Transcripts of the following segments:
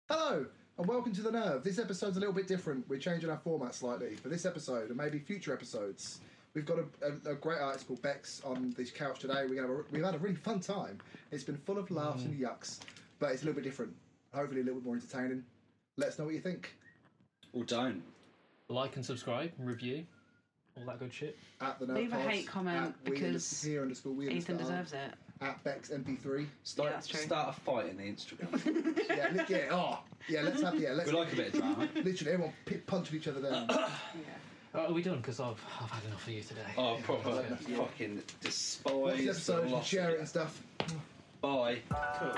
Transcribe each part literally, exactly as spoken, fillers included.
Hello, and welcome to The Nerve. This episode's a little bit different. We're changing our format slightly for this episode and maybe future episodes. We've got a, a, a great artist called Bex on this couch today. We're gonna have a, we've had a really fun time. It's been full of laughs mm. and yucks, but it's a little bit different. Hopefully a little bit more entertaining. Let us know what you think. Or don't. Like and subscribe and review. All that good shit. At the Nerve Leave a Pods, hate comment because here underscore we Ethan deserves it. At Bex M P three. Start, Yeah, that's true. Start a fight in the Instagram. yeah, li- yeah, oh, yeah. Let's have yeah. Let's We like a bit of drama. literally everyone p- punching each other down. Yeah. Oh, are we done? Because I've, I've had enough of you today. Oh, proper Yeah. fucking despise. Watch the episode and lost share it it. and stuff. Bye. Cool.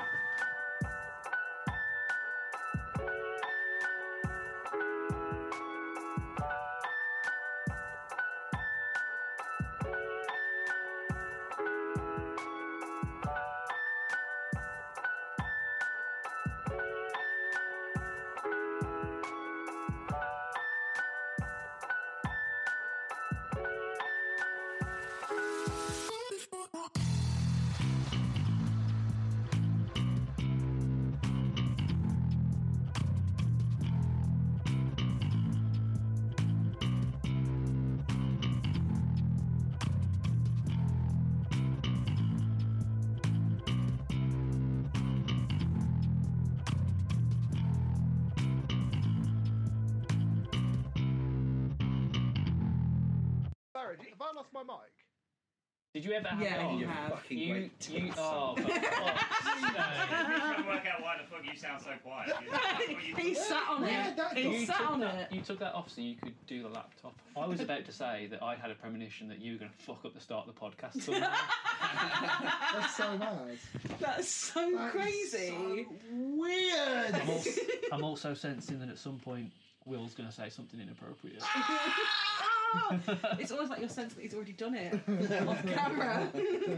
Barry, have I lost my mic? Did you ever have Yeah, it on? you You have. fucking You, great you, tits. oh, for fuck's sake. I'm trying to work out why the fuck you sound so quiet. You- He sat on Yeah, it. that- He You sat took on that, it. you took that off so you could do the laptop. I was about to say that I had a premonition that you were going to fuck up the start of the podcast somehow. That's so mad. That's so That is crazy. so weird. I'm, also, I'm also sensing that at some point Will's going to say something inappropriate. It's almost like your sense that he's already done it off camera.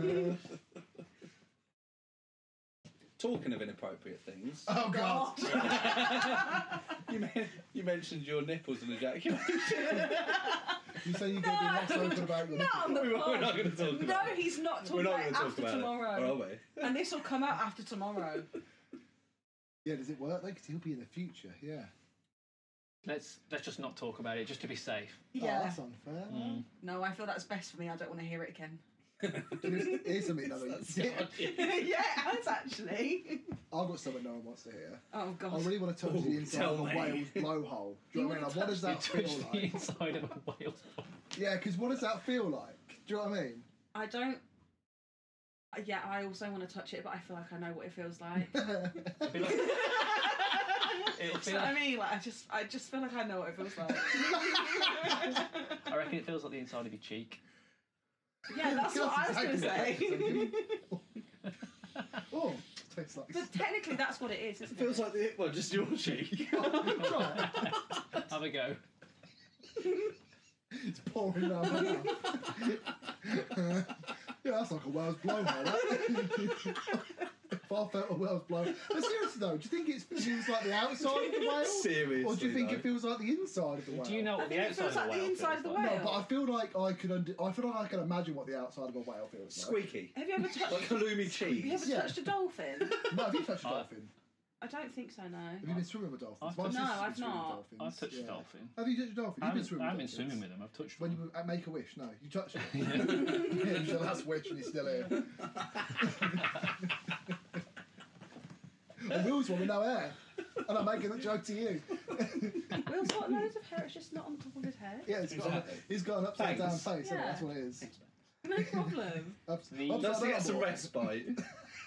Talking of inappropriate things, Oh god. you, men- you mentioned your nipples and ejaculation. You say you're going to be less open about your Not on the We're pod. not going to talk No, about it. he's not We're talking not about it going to talk after about tomorrow. it. Or are we? And this will come out after tomorrow. Yeah, does it work though? Because he'll be in the future, yeah. Let's let's just not talk about it, just to be safe. Oh, Yeah. that's unfair. Mm. No, I feel that's best for me. I don't want to hear it again. Here's, here's something though. That's Yeah, God, yeah. Yeah, it has actually. I've got something no one wants to hear. Oh I god. really want to touch Ooh, the inside tell of a me. whale's blowhole. Do you know what I mean? You wanna Like, what does You that feel touched the like? inside of a whale's body. Yeah, because what does that feel like? Do you know what I mean? I don't. Yeah, I also want to touch it, but I feel like I know what it feels like. It'll be like, it'll So feel I like, mean, like I just, I just feel like I know what it feels like. I reckon it feels like the inside of your cheek. Yeah, that's what I was going to say. Oh, tastes like. But technically, that's what it is, isn't It feels it? like the well, just your cheek. Try it. Have a go. It's pouring around my mouth. Yeah, that's like a whale's blowhole. That. If I felt a whale's blow. But seriously though, do you think it feels like the outside of the whale? Seriously, Or do you think though. it feels like the inside of the whale? Do you know I what the think it outside feels of like a the whale inside feels of the like? whale. No, but I feel like I could. Under- I feel like I can imagine what the outside of a whale feels like. Squeaky. Have you ever touched? Like halloumi Have you cheese. ever Yeah. touched a dolphin? No, have you touched a Uh, dolphin? I don't think so. No. Have you been swimming with dolphins? I've My touched- sister's No, been I've swimming with not. dolphins. I've touched Yeah. a dolphin. Have you touched a dolphin? I You've been haven't, swimming I with haven't been dolphins. swimming with them, I've touched When them. you were at Make a Wish, no, you touched it. Yeah, it was your last wish and he's still here. And Will's one with no hair. And I'm making that joke to you. Will's got loads of hair. It's just not on top of his head. Yeah, he's got, Exactly. he's got an upside down Thanks. face, isn't it? Yeah. That's what it is. No problem. Ups, The- upside Just to down get some boy. respite.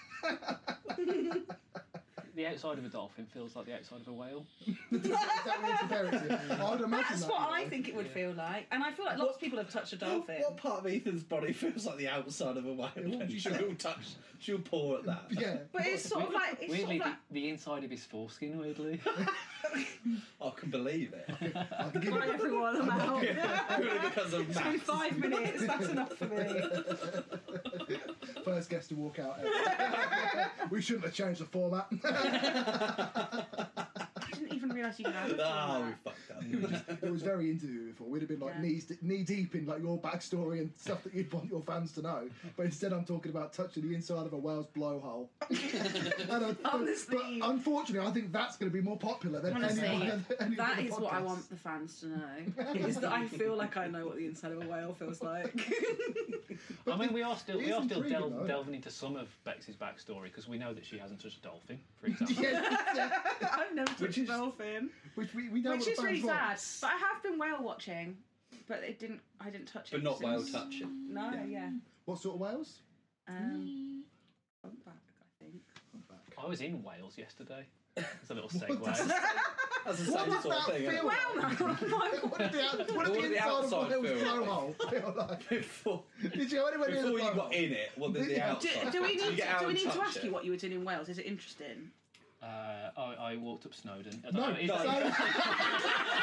The outside of a dolphin feels like the outside of a whale. Is that what you compare it to? I would imagine That's that, what you I know. think it would feel like, and I feel like lots of people have touched a dolphin. What part of Ethan's body feels like the outside of a whale? what would you She'll say? touch. She'll paw at that. Yeah. But it's sort of like it's Weirdly, sort of like the, the inside of his foreskin, weirdly. I can believe it. I can give right, you, everyone, I'm out. Purely because of It's been maths. five minutes. That's enough for me. first guest to walk out. We shouldn't have changed the format. I didn't even realise you could have it. Ah, we fucked up. It was, just, it was very interview before. We'd have been like Yeah. knees knee deep in like your backstory and stuff that you'd want your fans to know. But instead, I'm talking about touching the inside of a whale's blowhole. And I- but, Honestly. but unfortunately, I think that's going to be more popular than Honestly, any, any That other is what I podcast. want the fans to know. Is that I feel like I know what the inside of a whale feels like. I mean, we are still it we is are still intriguing, del- though. delving into some of Bex's backstory because we know that she hasn't touched a dolphin, for example. Yeah, yeah. I've never touched Which a is- dolphin, Which we, we know which what the is really fans sad. want. But I have been whale watching, but it didn't. I didn't touch it. But not whale since- touching. No, yeah. What sort of whales? Um, humpback, I think. I was in Wales yesterday. It's a little What segue. does- That's the What same does sort of that thing. feel isn't like? Well, What did the, out- what What did the did the inside of outside a whale's feel like? blowhole feel like? it? Before, Did you go anywhere near the before you got blowhole? in it, what did the Yeah. do, outside? do we Did you need get to, out do we and need to touch ask it? you what you were doing in Wales? Is it interesting? Uh, I, I walked up Snowdon. I don't No, know, is no, that-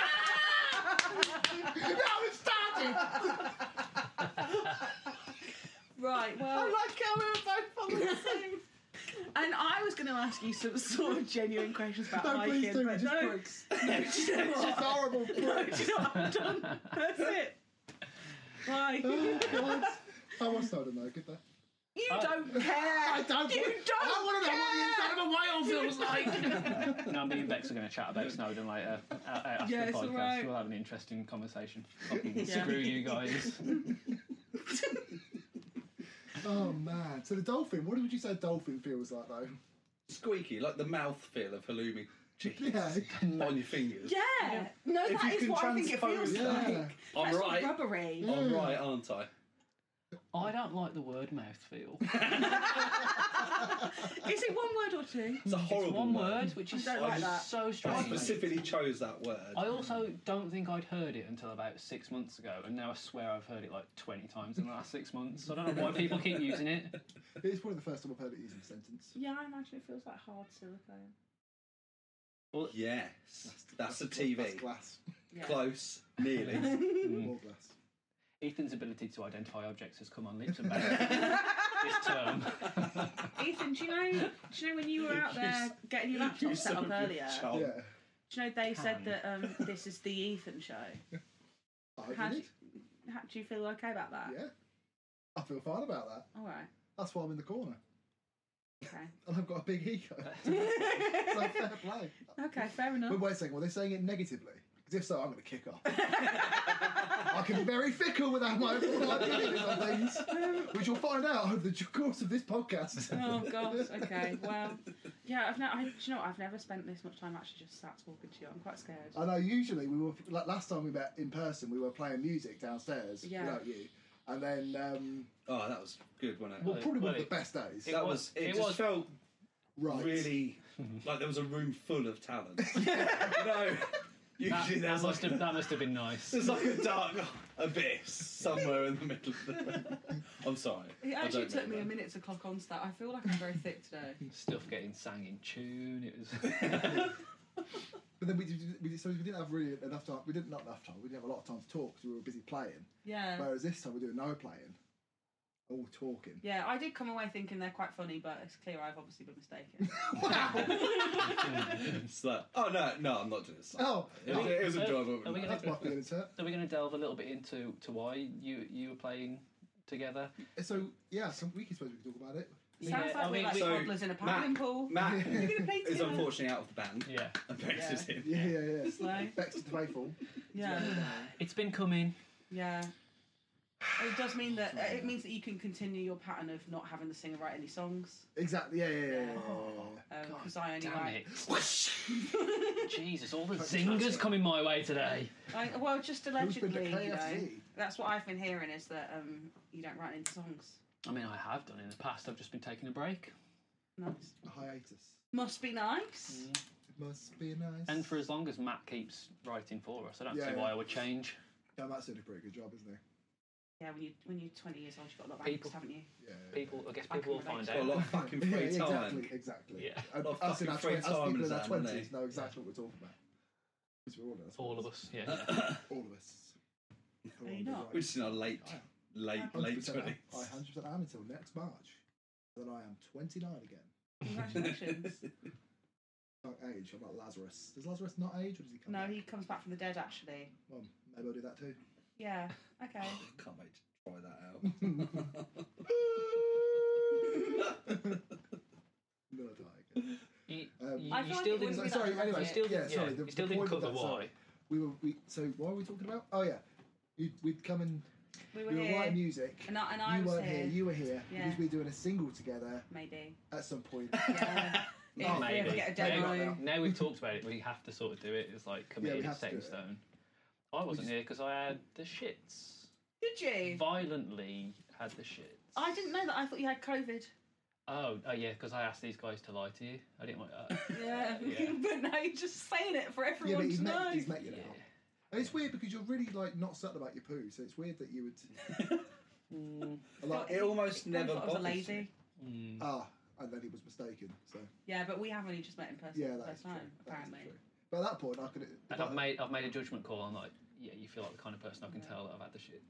no, it started! Right. Well, I like how we were both on the same. and I was going to ask you some sort of genuine questions about No, hiking, please do, but it just no. breaks. No, do you know It's just what? horrible. No, do you know what? I'm done. That's it. Bye. Oh, God. I want Snowdon though, good though. You I- don't care. I don't. You don't I want to know what the inside of a whale feels like. No, me and Bex are going to chat about Snowdon later uh, uh, after Yeah, the it's podcast. alright. We'll have an interesting conversation. Fucking Yeah. Screw you guys. Oh man. So the dolphin. What would you say a dolphin feels like though? Squeaky, like the mouth feel of halloumi chicken Yeah. on your fingers. Yeah. No, If that you is can what I think it feels transpose that. like. I'm That's right. rubbery. I'm right, aren't I? I don't like the word mouthfeel. Is it one word or two? It's a horrible It's one word. word, which is I don't like that. so I strange. specifically chose that word. I also don't think I'd heard it until about six months ago, and now I swear I've heard it like twenty times in the last six months. I don't know why people keep using it. It's probably the first time I've heard it used in a sentence. Yeah, I imagine it feels like hard silicone. Well, Yes, that's a T V. That's glass. Yeah. Close, nearly. More glass. Ethan's ability to identify objects has come on leaps and bounds this term. Ethan, do you know? Do you know when you were out there getting your laptop You set son up of a earlier? child. Yeah. Do you know they said Can. that um, this is the Ethan show? I hope How you do, did. how do you feel okay about that? Yeah. I feel fine about that. All right. That's why I'm in the corner. Okay. And I've got a big ego. So fair play. Okay. Fair enough. But wait a second, were they saying it negatively? Because if so, I'm going to kick off. I can be very fickle with how my opinions on things, which you'll find out over the course of this podcast. Oh God. Okay. Well, yeah. I've never. I, do you know what? I've never spent this much time actually just sat talking to you. I'm quite scared. I know. Usually, we were like last time we met in person, we were playing music downstairs Yeah. without you, and then um, Oh, that was good, wasn't it? well, probably well, one of it- the best days. it that was- was. It, it just was- felt Right. really like there was a room full of talent. no, That, usually that, there's must like have, that must have been nice. there's like a dark abyss somewhere in the middle of the room. I'm sorry. It I actually don't took know me a that. minute to clock on to that. I feel like I'm very thick today. Stuff getting sang in tune. It was. But then we, did- we, did- so we didn't have really enough time. We didn't not enough time. We didn't have a lot of time to talk because we were busy playing. Yeah. Whereas this time we're doing no playing, all talking. Yeah, I did come away thinking they're quite funny, but it's clear I've obviously been mistaken. It's like, oh no, no, I'm not doing this. Oh, It was, it was Are- enjoyable. are we gonna- that's my feelings hurt. Are we going to delve a little bit into to why you you were playing together? So yeah, some we can suppose we can talk about it. Sounds Yeah, like I we're mean, like so, toddlers in a paddling Matt- pool. Matt We're gonna play is together. unfortunately out of the band. Yeah, And Bex Yeah. is in. Yeah, yeah, yeah. Slow. Bex to the faithful. Yeah. it's been coming. Yeah. It does mean that uh, it means that you can continue your pattern of not having the singer write any songs. Exactly. Yeah, yeah, yeah. yeah, yeah, Because I only Damn write. it! Jesus, all the zingers coming my way today. I, well, just Who's been allegedly, to you know. K F C? That's what I've been hearing is that um, you don't write any songs. I mean, I have done in the past. I've just been taking a break. Nice. A hiatus. Must be nice. It must be nice. And for as long as Matt keeps writing for us, I don't Yeah, see yeah. why I would change. yeah, Matt's doing a pretty good job, isn't he? Yeah, when you when you're twenty years old, you've got a lot of People- angst, haven't you? Yeah. People, I guess I people will can find Got a lot out. of fucking Yeah, free time. exactly, exactly. Yeah. And A lot of us in our fucking free twen- us time people is in our that, isn't twenties it? know exactly what we're talking about. Because we're all in our All of twenties. us, yeah. All of us. Are you not? We're just in our late, I am. late, one hundred late percent twenties. I one hundred percent am until next March. Then I am twenty-nine again. Congratulations. Like age. age. I'm like Lazarus. Does Lazarus not age, or does he come No, back? he comes back from the dead, actually. Well, maybe I'll do that too. Yeah, okay. Can't wait to try that out. No, I don't. You, Um, you, I you feel like still it didn't. wouldn't So, be that sorry, anyway, You still yeah, didn't, sorry. yeah, The, you still the didn't point cover of that, why. sorry. We were, we, so what were we talking about? Oh, yeah. You, we'd come and We were we were here. writing music. And I, and I You was weren't here. here, you were here, Yeah. because we were doing a single together Maybe. at some point. Yeah. If Oh, we maybe. ever get a Maybe. demo. Now we've talked about it, we have to sort of do it. It's like Yeah, we committed, have to set do in it. stone. I wasn't just- here because I had the shits. Did you? Violently had the shits. I didn't know that. I thought you had COVID. Oh, oh yeah, because I asked these guys to lie to you. I didn't want. Uh, Yeah. Yeah. But now you're just saying it for Yeah, everyone but he's to met, know. he's met you yeah. now. And it's weird because you're really like not certain about your poo, so it's weird that you would. Mm, Like, It almost I never thought I was a bothers lazy. mm. ah, and then he was mistaken. So Yeah, but we have only just met in person yeah, for the that is first true. time, That is apparently. true. But at that point, I could. And I've made I've made a judgment call. I'm like, yeah, you feel like the kind of person I can tell that I've had the shit.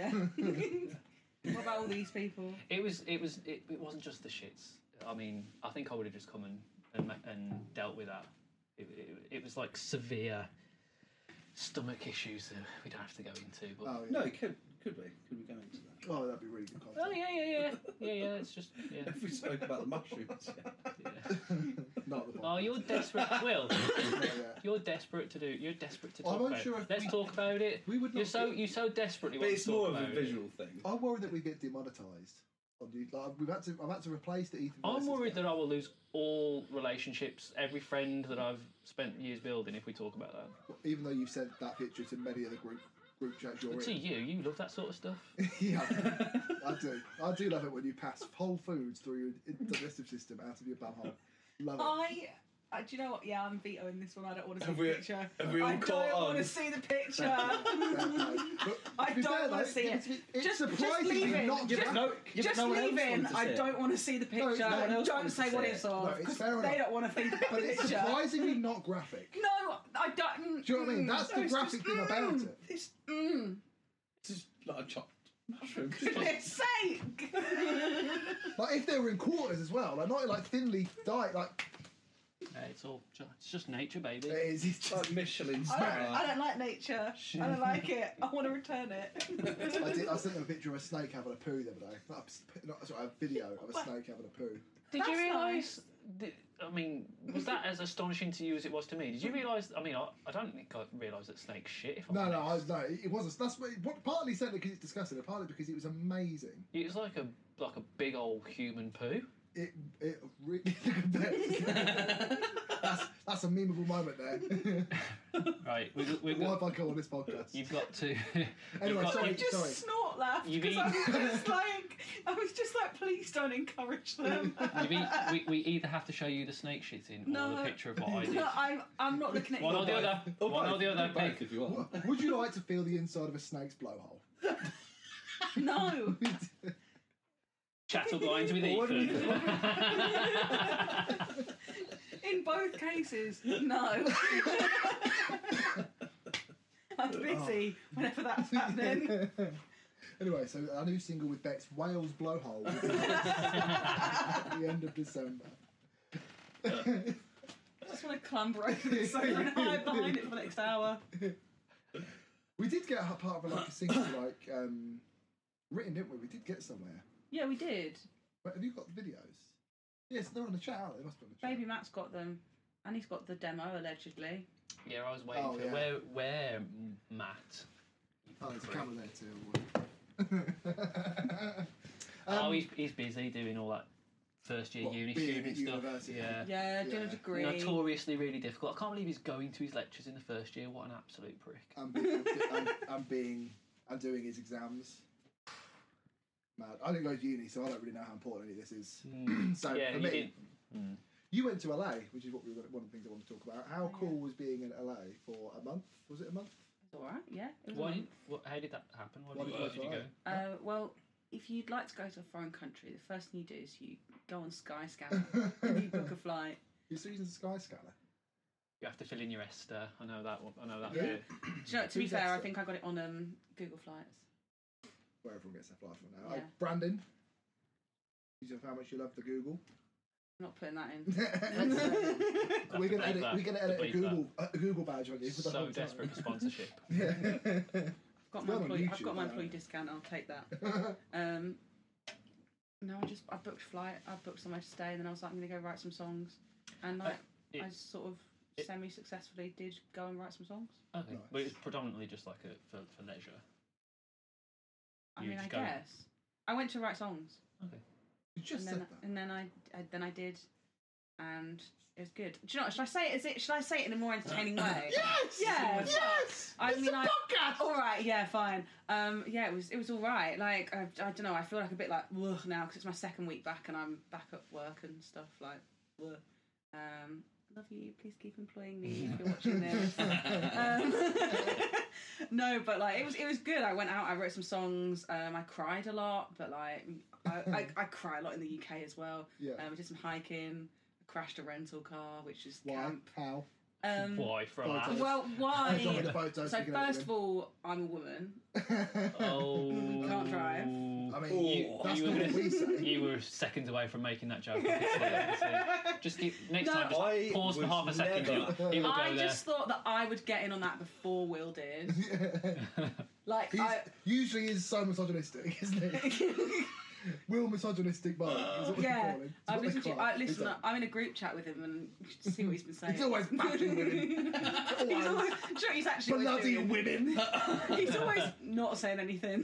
Yeah. What about all these people? It was it was it, it wasn't just the shits. I mean, I think I would have just come and and, ma- and dealt with that. It, it, it was like severe stomach issues that we don't have to go into. But Oh, yeah. No, it could could we? Could we go into that? Oh, that'd be really good content. oh yeah yeah yeah yeah yeah. It's just yeah. If we spoke about the mushrooms, yeah. yeah. Not the Oh, you're desperate, Will. yeah. You're desperate to do. You're desperate to I'm talk about. unsure it. if Let's we- talk about it. We would not. You're so get- you so desperately But want it's to talk more of about a it. visual thing. I'm worried that we get demonetised. On you, like we've had to. I've had to replace the Ethan. I'm versus worried game. that I will lose all relationships, every friend that I've spent years building if we talk about that. even though you've sent that picture to many of the group group chats you're To in. you, you love that sort of stuff. Yeah, I do. I do love it when you pass whole foods through your digestive system out of your bum hole. Love it. I. Uh, do you know what? Yeah, I'm vetoing this one. I don't want to see Have the we- picture. have we all I caught don't on? want to see the picture. But I to be don't fair, wanna though, see it. It's Just- just surprisingly leave it. not Just- graphic. No, yeah, Just but no one leave else in. wanted to I see it. don't want to see the No, picture. no one else don't wanted say to what see it's it. of. No, it's Because fair they enough. don't want to think about But the it's picture. surprisingly not graphic. No, I don't. Do you know what I mean? mm, That's no, the it's graphic just, thing mm, about it. It's, Mm. it's just like a chopped mushroom. For goodness sake! Like if they were in quarters as well, like not like thinly dyed. Like Yeah, it's all ju- it's just nature, baby. it is. It's just. like Michelin I don't, I star. don't like nature. I don't like it. I want to return it. I did. I sent them a picture of a snake having a poo the other day. Not, a, not sorry, a video of a snake having a poo. Did you That's realise? that- I mean, was that as astonishing to you as it was to me? Did you realise? I mean, I, I don't think I realised that snakes shit. If I'm No, no, I, honest. no. It wasn't. That's what, what partly said because it's disgusting, and partly because it was amazing. It was like a like a big old human poo. It it really that's that's a memeable moment there. Right, we, we, Why have I come on this podcast? you've got to. Anyway, you've got, sorry. you've- Just Sorry. snort laugh You've because I was eaten- just like, I was just like, please don't encourage them. you've e- we, we either have to show you the snake shit in or No. the picture of what I did. No, I'm, I'm not looking at One you. or the other. Or One or both. the other. Do both Pick. if you want. Would you like to feel the inside of a snake's blowhole? No. Chattel blinds with Well, what do we Ethan. In both cases, no. I'm busy whenever that's happening. Anyway, so our new single with Beck's Wales Blowhole will be at the end of December. I just want to clamber over the sofa and hide behind it for the next hour. We did get a part of like a single like um, written, didn't we? We did get somewhere. Yeah, we did. But have you got the videos? Yes, they're on the chat. Aren't they? They must be on the chat. Baby Matt's got them. And he's got the demo, allegedly. Yeah, I was waiting Oh, for yeah. where where M- Matt. Oh, there's a camera there too. oh, Um, he's he's busy doing all that first year What, uni being student at stuff. university? Yeah. Yeah, doing a Yeah. degree. Notoriously really difficult. I can't believe he's going to his lectures in the first year. What an absolute prick. I'm, being, I'm, I'm being, I'm doing his exams. Mad. I didn't go to uni, so I don't really know how important any of this is. Mm. So yeah, for you me, did. Mm. you went to L A, which is what we were, one of the things I want to talk about. How cool was being in L A for a month? Was it a month? It's alright, yeah. It was a Why? month. What, how did that happen? Why Why did, did why you did you go go? to Uh, well, if you'd like to go to a foreign country, the first thing you do is you go on Skyscanner and you book a flight. You're using Skyscanner. You have to fill in your Esther. I know that. one- I know that. Yeah. bit. Do you know, to be Who's fair, I that? think I got it on um, Google Flights. Where everyone gets their flight from now. Yeah. Uh, Brandon, you said how much you love the Google. not putting that in. We're gonna edit. that. We're gonna edit a Bleep Google a Google badge on you for the So whole time. desperate for sponsorship. Yeah. Got Go my on employee, I've YouTube, got my yeah. employee discount. I'll take that. Um, no, I just I booked a flight. I booked somewhere to stay, and then I was like, I'm gonna go write some songs, and like it- I sort of it- semi-successfully did go and write some songs. Okay, Nice. but it's predominantly just like a for, for leisure. I You mean, I just go- guess I went to write songs, Okay. You just and said then that. and then I, I then I did, and it was good. Do you know what? Should I say it? Is it? Should I say it in a more entertaining way? Yes. Yeah. Yes. I it's mean, a I- podcast. All right, yeah, fine. Um, yeah, it was it was all right. Like I, I don't know. I feel like a bit like ugh now because it's my second week back and I'm back at work and stuff. Like, ugh. Um, love you. Please keep employing me if you're watching this. um, no, but like it was it was good. I went out. I wrote some songs. Um, I cried a lot, but like I, I, I cry a lot in the U K as well. Yeah. Um, I did some hiking. I crashed a rental car, which is Why? camp. How? Um, Why for a Photos. laugh? well, I don't why? want the photos. So you can edit first of all, I'm a woman. them. Oh, We can't drive. I mean, You- that's you not were what we say. You were seconds away from making that joke. I could see, I could see. Just keep, next No, time, just I pause for would half a second. never- He will, he will I go there. just thought that I would get in on that before Will did. Like, He's I, usually is so misogynistic, isn't he? Will misogynistic Mark is what we yeah, call him. It's I've what they listened to. call I, it. listen, He's I'm in a group chat with him and just see what he's been saying. He's always bashing women. he's Always. always, sure, he's actually always bloody doing. women. He's always not saying anything.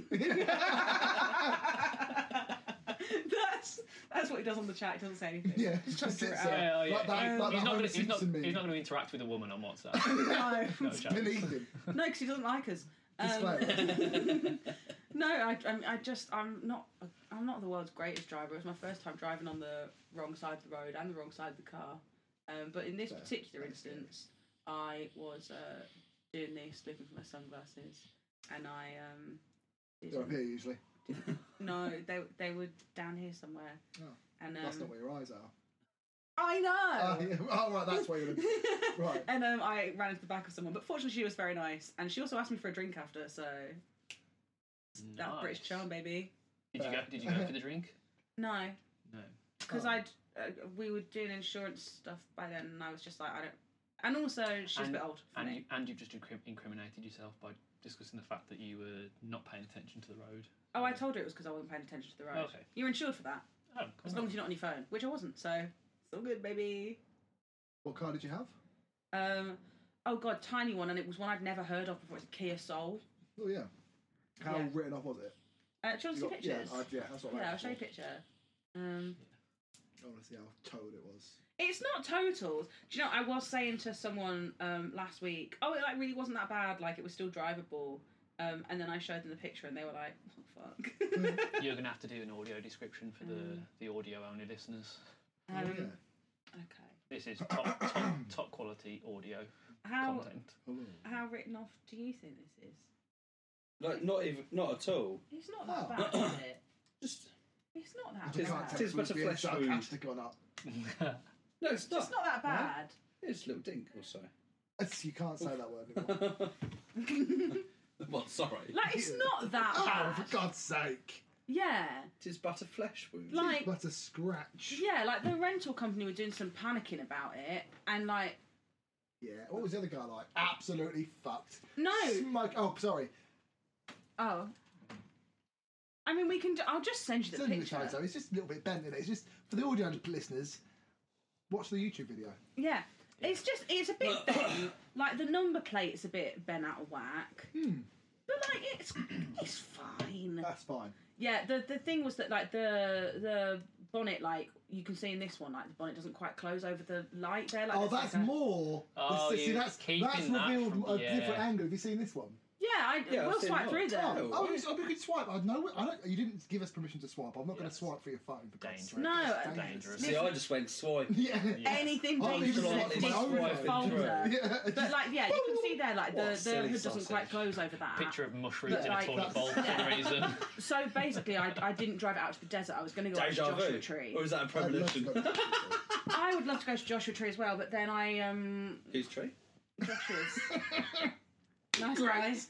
that's that's what he does on the chat. He doesn't say anything. Yeah, just just tries to sits figure it there. out. Yeah, oh, yeah. Like that, Um, like he's that not Homer going to. He's not. Simpson He's not meme. going to interact with a woman on WhatsApp. No, No It's chance. beneath him. no, because he doesn't like us. Um, Disclaimer. no, I, I, I just I'm not I'm not the world's greatest driver. It was my first time driving on the wrong side of the road and the wrong side of the car. Um, but in this Fair. particular That's good. instance, I was uh, doing this, looking for my sunglasses, and I um. They're up didn't- here usually. No, they they were down here somewhere. Oh, and um, That's not where your eyes are. I know. Oh, yeah. Oh, right, that's where you're gonna be. Right. And um, I ran into the back of someone, but fortunately she was very nice, and she also asked me for a drink after. So that Nice. British charm, baby. Did you go? Did you go for the drink? No, No. because Oh. I'd uh, we were doing insurance stuff by then, and I was just like, I don't. And also, she's a And- bit old for And me. you, and you've just incrim- incriminated yourself by discussing the fact that you were not paying attention to the road. Oh, I told her it was because I wasn't paying attention to the road. Okay. You're insured for that, Oh, as cool. long as you're not on your phone, which I wasn't. So it's all good, baby. What car did you have? Um, oh god, tiny one, and it was one I'd never heard of before. It's a Kia Soul. Oh yeah. How Yeah. written off was it? Uh, do you want to You see got- pictures? Yeah, I, yeah, that's what I Yeah, like I'll show you a for. picture. Um, I want to see how towed it was. it's not total. Do you know? I was saying to someone um, last week, oh, it like really wasn't that bad. Like it was still drivable. Um, and then I showed them the picture, and they were like, "Oh fuck." You're going to have to do an audio description for the, Mm. the audio only listeners. um, Oh, yeah. Okay. This is top, top, top quality audio How content. Hello. how written off do you think this is? Like, not even, not at all. It's not that Oh. bad, is it? Just It's not that We Tis- can't bad. tell tis if but a we're being flesh wound. sarcastic or not. no, it's not. It's not that bad. It's a little dink or so. It's- You can't say that word anymore. Well, sorry. Like it's not that Oh, bad. for God's sake. Yeah. Tis but a flesh wound. Like But a scratch. yeah, like the rental company were doing some panicking about it, and like Yeah. What was the other guy like? Absolutely fucked. no, Smoke. Oh, sorry. oh. I mean, we can. Do, I'll just send you It's the only the picture. photo. It's just a little bit bent in it. It's just for the audio listeners. Watch the YouTube video. Yeah, it's just it's a bit bent. Like the number plate's a bit bent out of whack, Hmm. but like it's it's fine. That's fine. Yeah, the the thing was that like the the bonnet, like you can see in this one, like the bonnet doesn't quite close over the light there. Like Oh, there's that's like a- more. Oh, see, you that's keeping that's that revealed from- a yeah. different angle. Have you seen this one? Yeah, I Yeah, I've will seen swipe that. through there. Oh. Oh, it's, oh, we could swipe. I know. I don't. You didn't give us permission to swipe. I'm not going to Yes. swipe for your phone. For God's Dangerous. sake. No, It's uh, dangerous. See, I just went swipe. Yeah. Yeah. Anything Oh, dangerous you in a just different swipe through. folder. Yeah. But like, yeah, you can see there, like the, What a the silly hood doesn't quite sausage. close over that. Picture of mushrooms But in like- a toilet bowl for Yeah. some reason. So basically, I, I didn't drive it out to the desert. I was going to go out to Deja Joshua vu. Tree. Or is that a I'd love to premonition? go to the picture. I would love to go to Joshua Tree as well, but then I um Whose tree? Joshua's nice guys.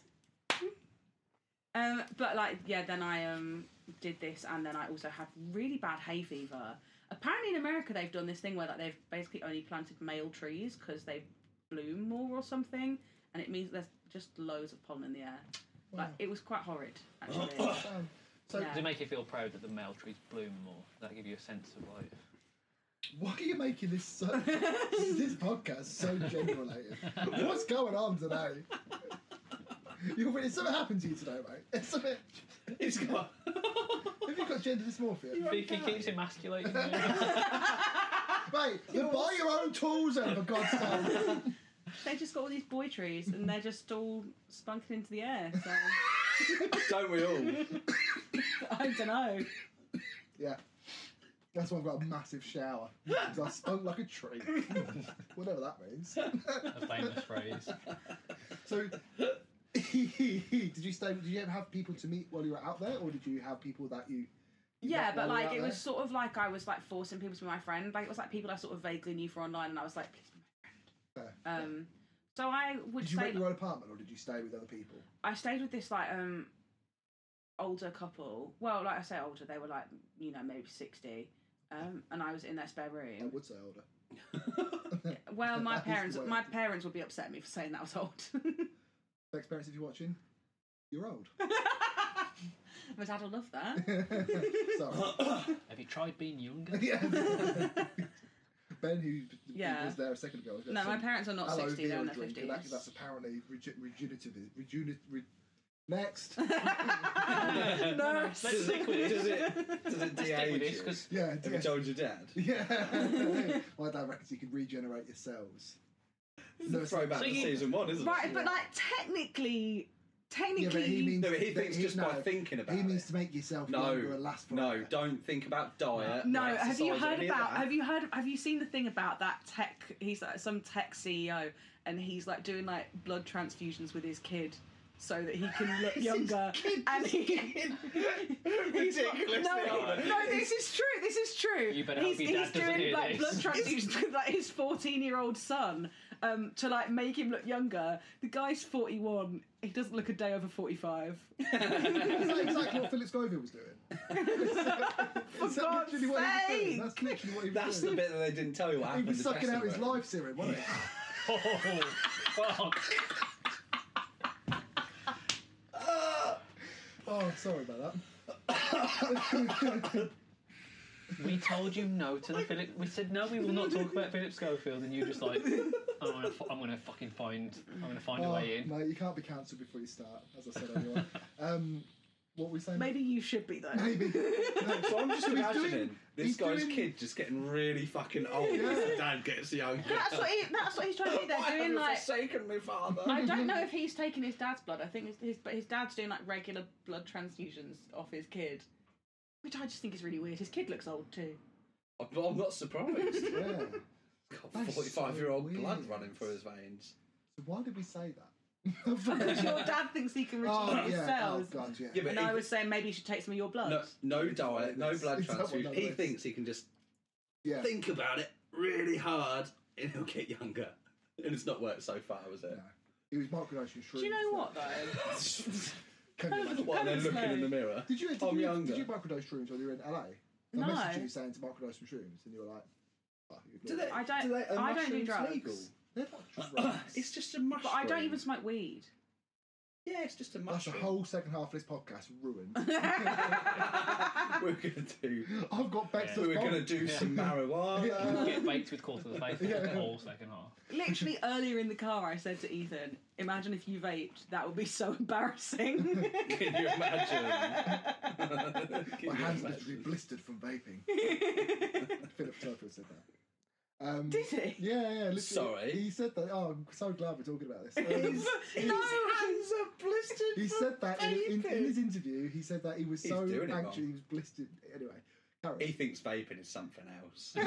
Um, but like yeah, then I um did this, and then I also had really bad hay fever, Apparently in America they've done this thing where like they've basically only planted male trees because they bloom more or something, and it means there's just loads of pollen in the air. Wow. Like it was quite horrid, actually. Um, so, Yeah. Does it make you feel proud that the male trees bloom more? Does that give you a sense of like? why are you making this so, this podcast so gender related? What's going on today? You're, really- something happened to you today, mate. It's a bit. It's got. Have you got gender dysmorphia? Vicky keeps emasculating me. Mate, you buy your own tools then, for God's sake. They just got all these boy trees and they're just all spunking into the air. So Don't we all? I don't know. Yeah. That's why I've got a massive shower. Because I spunk like a tree. Whatever that means. A famous phrase. So, did you stay? Did you ever have people to meet while you were out there, or did you have people that you? you Yeah, met but while you were like out it was there? sort of like I was like forcing people to be my friend. Like it was like people I sort of vaguely knew from online, and I was like, please be my Fair. friend. Um, so I would Did you say rent your own apartment, or did you stay with other people? I stayed with this like um older couple. Well, like I say older, they were like you know maybe sixty, um, and I was in their spare I room. would say older. Well, my That is parents, the way. my parents would be upset at me for saying that I was old. Next parents, if you're watching, you're old. My dad will love that. Sorry. Have you tried being younger? Yeah. Ben, who Yeah. was there a second ago. has got No, my some parents are not aloe sixty; they're vera in their drink, and that- fifties. That's apparently regi- regenerative. Regenerative. Re- Next. No. Let's stick with Does this. it? Does it Let's stick with de-age this you? because Yeah. Have you yeah. told your dad? Yeah. My dad reckons you can regenerate your cells. No, it's Throwback So to you- season one, isn't Right, it? but like technically, technically, Yeah, but he means No, but he that thinks just by thinking about He means it. to make yourself No, younger and last No, forever. don't think about diet. no. or Have you exercise or heard any of about? that. Have you heard? Have you seen the thing about that tech? He's like some tech C E O, and he's like doing like blood transfusions with his kid. So that he can look younger, and he, Ridiculously no, older. no, this is true. This is true. You better he's hope your he's dad doesn't doing hear like blood this. transfusions with like his fourteen-year-old son um, to like make him look younger. The guy's forty-one. He doesn't look a day over forty-five. Is that exactly what Philip Scoville was doing? For Is that God's literally what he was doing? sake! That's literally what he was That's the doing. bit that they didn't tell you what He happened. was in sucking out his dressing room. life serum, wasn't he? oh, fuck. Oh, sorry about that. We told you no to the Philip. We said no. We will not talk about Philip Schofield, and you just like, oh, I'm gonna, fu- I'm gonna fucking find, I'm gonna find a Oh, way in. mate, you can't be cancelled before you start, as I said earlier on. Um, what were we saying? Maybe you should be though. Maybe. No, So I'm just so he's imagining doing- this he's guy's doing- kid just getting really fucking old. Yeah. His dad gets younger. That's what he. That's what he's trying to do. They're Why have doing you like. forsaken me, father? I don't know if he's taking his dad's blood. I think his, his but his dad's doing like regular blood transfusions off his kid, which I just think is really weird. His kid looks old too. I'm I'm not surprised. Yeah. Got That's forty-five-year-old so blood weird. running through his veins. So why did we say that? Because your dad thinks he can Oh, regenerate his yeah. Oh, cells. God, yeah. Yeah, but And he- I was saying maybe you should take some of your blood. No, no diet, no blood Is that what transfusion. that He is? thinks he can just Yeah. think about it really hard and he'll get younger. And it's not worked so far, was it? No. He was microdosing shrooms. Do you know so- what though? Can you imagine? What, and then Kind of looking in slow. the mirror? Did you, did, I'm you, younger. did you microdose shrooms when you were in L A? I No. messaged you saying to microdose some shrooms, and you were like, oh, you Do they, I don't- do they, are I don't do mushrooms drugs. legal? They're not drugs. It's just a mushroom. But I don't even smoke weed. Yeah, it's just a That's the mushroom. whole second half of this podcast ruined. We're gonna do. I've got Bex. Yeah. We're gonna do some marijuana. Yeah. Get baked with quarter of the faithful Yeah. the whole second half. Literally earlier in the car, I said to Ethan, "Imagine if you vaped. That would be so embarrassing." Can you imagine? Can My you hands imagine? literally blistered from vaping. Philip Schofield said that. Um, Did he? Yeah, yeah. Literally, Sorry. He said that. Oh, I'm so glad we're talking about this. His, Um, his No. hands are blistered. he from said that in, in, vaping. in his interview. He said that he was He's so doing it wrong. anxious. He was blistered. Anyway, carry He on. thinks vaping is something else.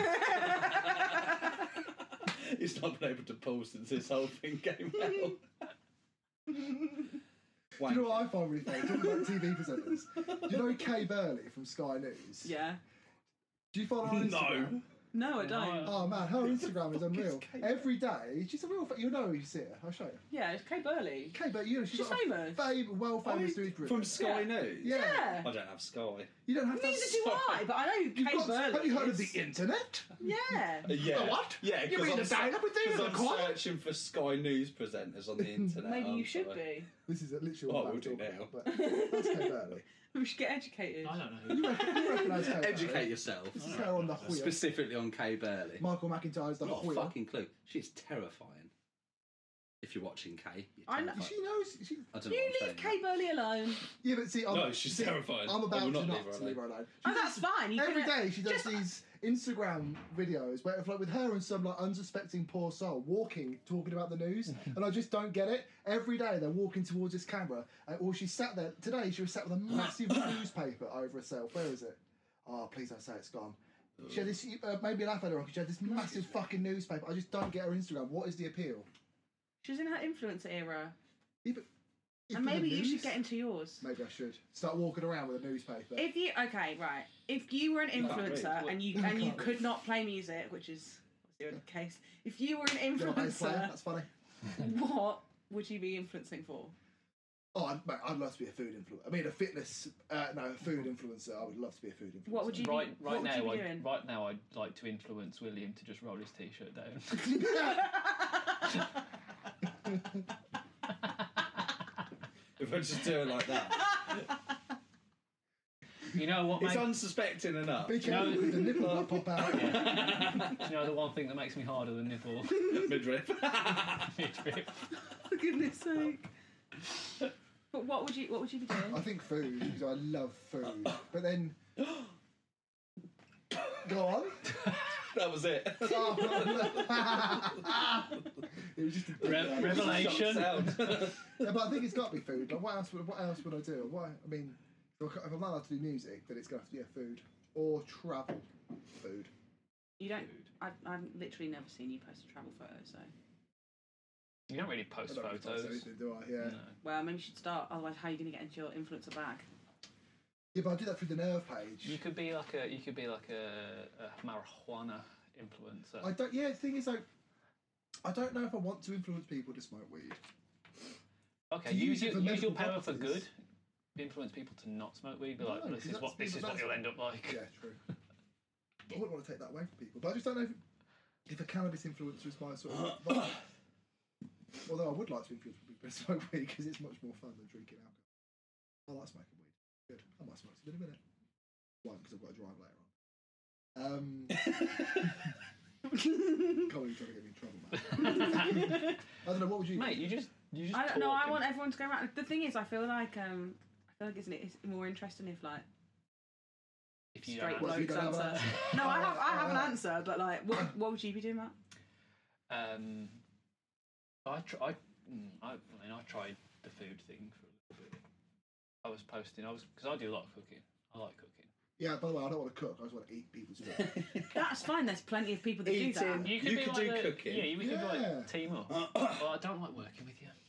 He's not been able to pull since this whole thing came out. Do you know what I find really funny? Talking about T V presenters. Do you know Kay Burley from Sky News? Yeah. Do you follow her on No. Instagram? No, I don't. Oh man, her Instagram is unreal. Kate? Every day, she's a real. Fa- you know who you see her. I'll show you. Yeah, it's Kay Burley. Okay, but you know she's, She's got famous. A fam- well famous news From presenter. Sky Yeah. News? Yeah. Yeah. I don't have Sky. You don't have to. Neither do I, but I know who You've Kay got, Burley have you heard of is. the internet? Yeah. Uh, yeah. The what? Yeah, You mean I'm the se- dial-up with Because the I'm corner? searching for Sky News presenters on the internet. Maybe you aren't should I? be. This is literally Oh, what we'll I'm do talking now. about. But that's Kay Burley. We should get educated. I don't know. You reckon- you recognise Kay Burley? Educate yourself. This is her on the wheel. Specifically on Kay Burley. Michael McIntyre's the Not a wheel. fucking clue. She's terrifying. If you're watching Kay, you're I know- terrifying. She knows. She, I don't know You what I'm leave saying. Kay Burley alone. yeah, but see, I'm, No, she's see, terrifying. I'm I about will to not not leave her to leave her alone. Oh, She that's does- fine. You Every can, day she does just- these Instagram videos where, like, with her and some like unsuspecting poor soul walking, talking about the news, and I just don't get it. Every day they're walking towards this camera, and, or she sat there today. She was sat with a massive newspaper over herself. Where is it? Oh, please don't say it's gone. She had this. Uh, maybe laugh at her. She had this massive fucking newspaper. I just don't get her Instagram. What is the appeal? She's in her influencer era. Even, And maybe you should get into yours. Maybe I should start walking around with a newspaper. If you okay, right. If you were an can't influencer read. and you You and you can't could not play music, which is obviously the case. If you were an You're a bass player, influencer, that's funny. what would you be influencing for? Oh, I'd, mate, I'd love to be a food influencer. I mean, a fitness, uh, no, a food influencer. I would love to be a food influencer. What would you Right, be, right what would you now, be I, doing? right now, I'd like to influence William to just roll his t-shirt down. If I just do it like that. You know what, It's mate? unsuspecting enough. Be careful No. with the nipple might pop out. Do you know the one thing that makes me harder than nipple? Midriff. For goodness sake. But what would you what would you be doing? I think food, because I love food. But then... Go on. That was it. Oh, it was just a Re- revelation. Sound. Yeah, but I think it's got to be food. Like, what else? Would, what else would I do? What, I mean, if I'm not allowed to do music, then it's going to have to be a food or travel. Food. You don't. I've, I've literally never seen you post a travel photo, so. You don't really I post don't really photos. post anything, do I? Yeah. No. Well, maybe you should start. Otherwise, how are you going to get into your influencer bag? Yeah, but I do that through the Nerve page. You could be like a you could be like a, a marijuana influencer. I don't. Yeah, the thing is, like, I don't know if I want to influence people to smoke weed. okay, to use, use it your, for use your medical power for purposes. good. Influence people to not smoke weed. Be like, No, this because is what that's- this is what that's- you'll end up like. Yeah, true. I wouldn't want to take that away from people, but I just don't know if, if a cannabis influencer is my sort of vibe. Although I would like to influence people to smoke weed because it's much more fun than drinking alcohol. I like smoking weed. Good. I might smoke some in a minute. Won't because I've got to drive later on. Um, can't believe you're trying to get me in trouble, man. I don't know. What would you? Mate, you just you just. I don't know. talk I and- want everyone to go around. The thing is, I feel like um, I feel like isn't it it's more interesting if like if you straight don't What, if you blokes don't have answer. an No, I have I have an Uh, answer, but like, what what would you be doing, Matt? Um, I tr- I, mm, I, I mean, I tried the food thing for a little bit. I was posting. I was because I do a lot of cooking. I like cooking. Yeah. By the way, I don't want to cook. I just want to eat people's food. That's fine. There's plenty of people that do that. Eating. You could You be could like do the- cooking. Yeah, you could Yeah. be like team up. Well, I don't like working with you.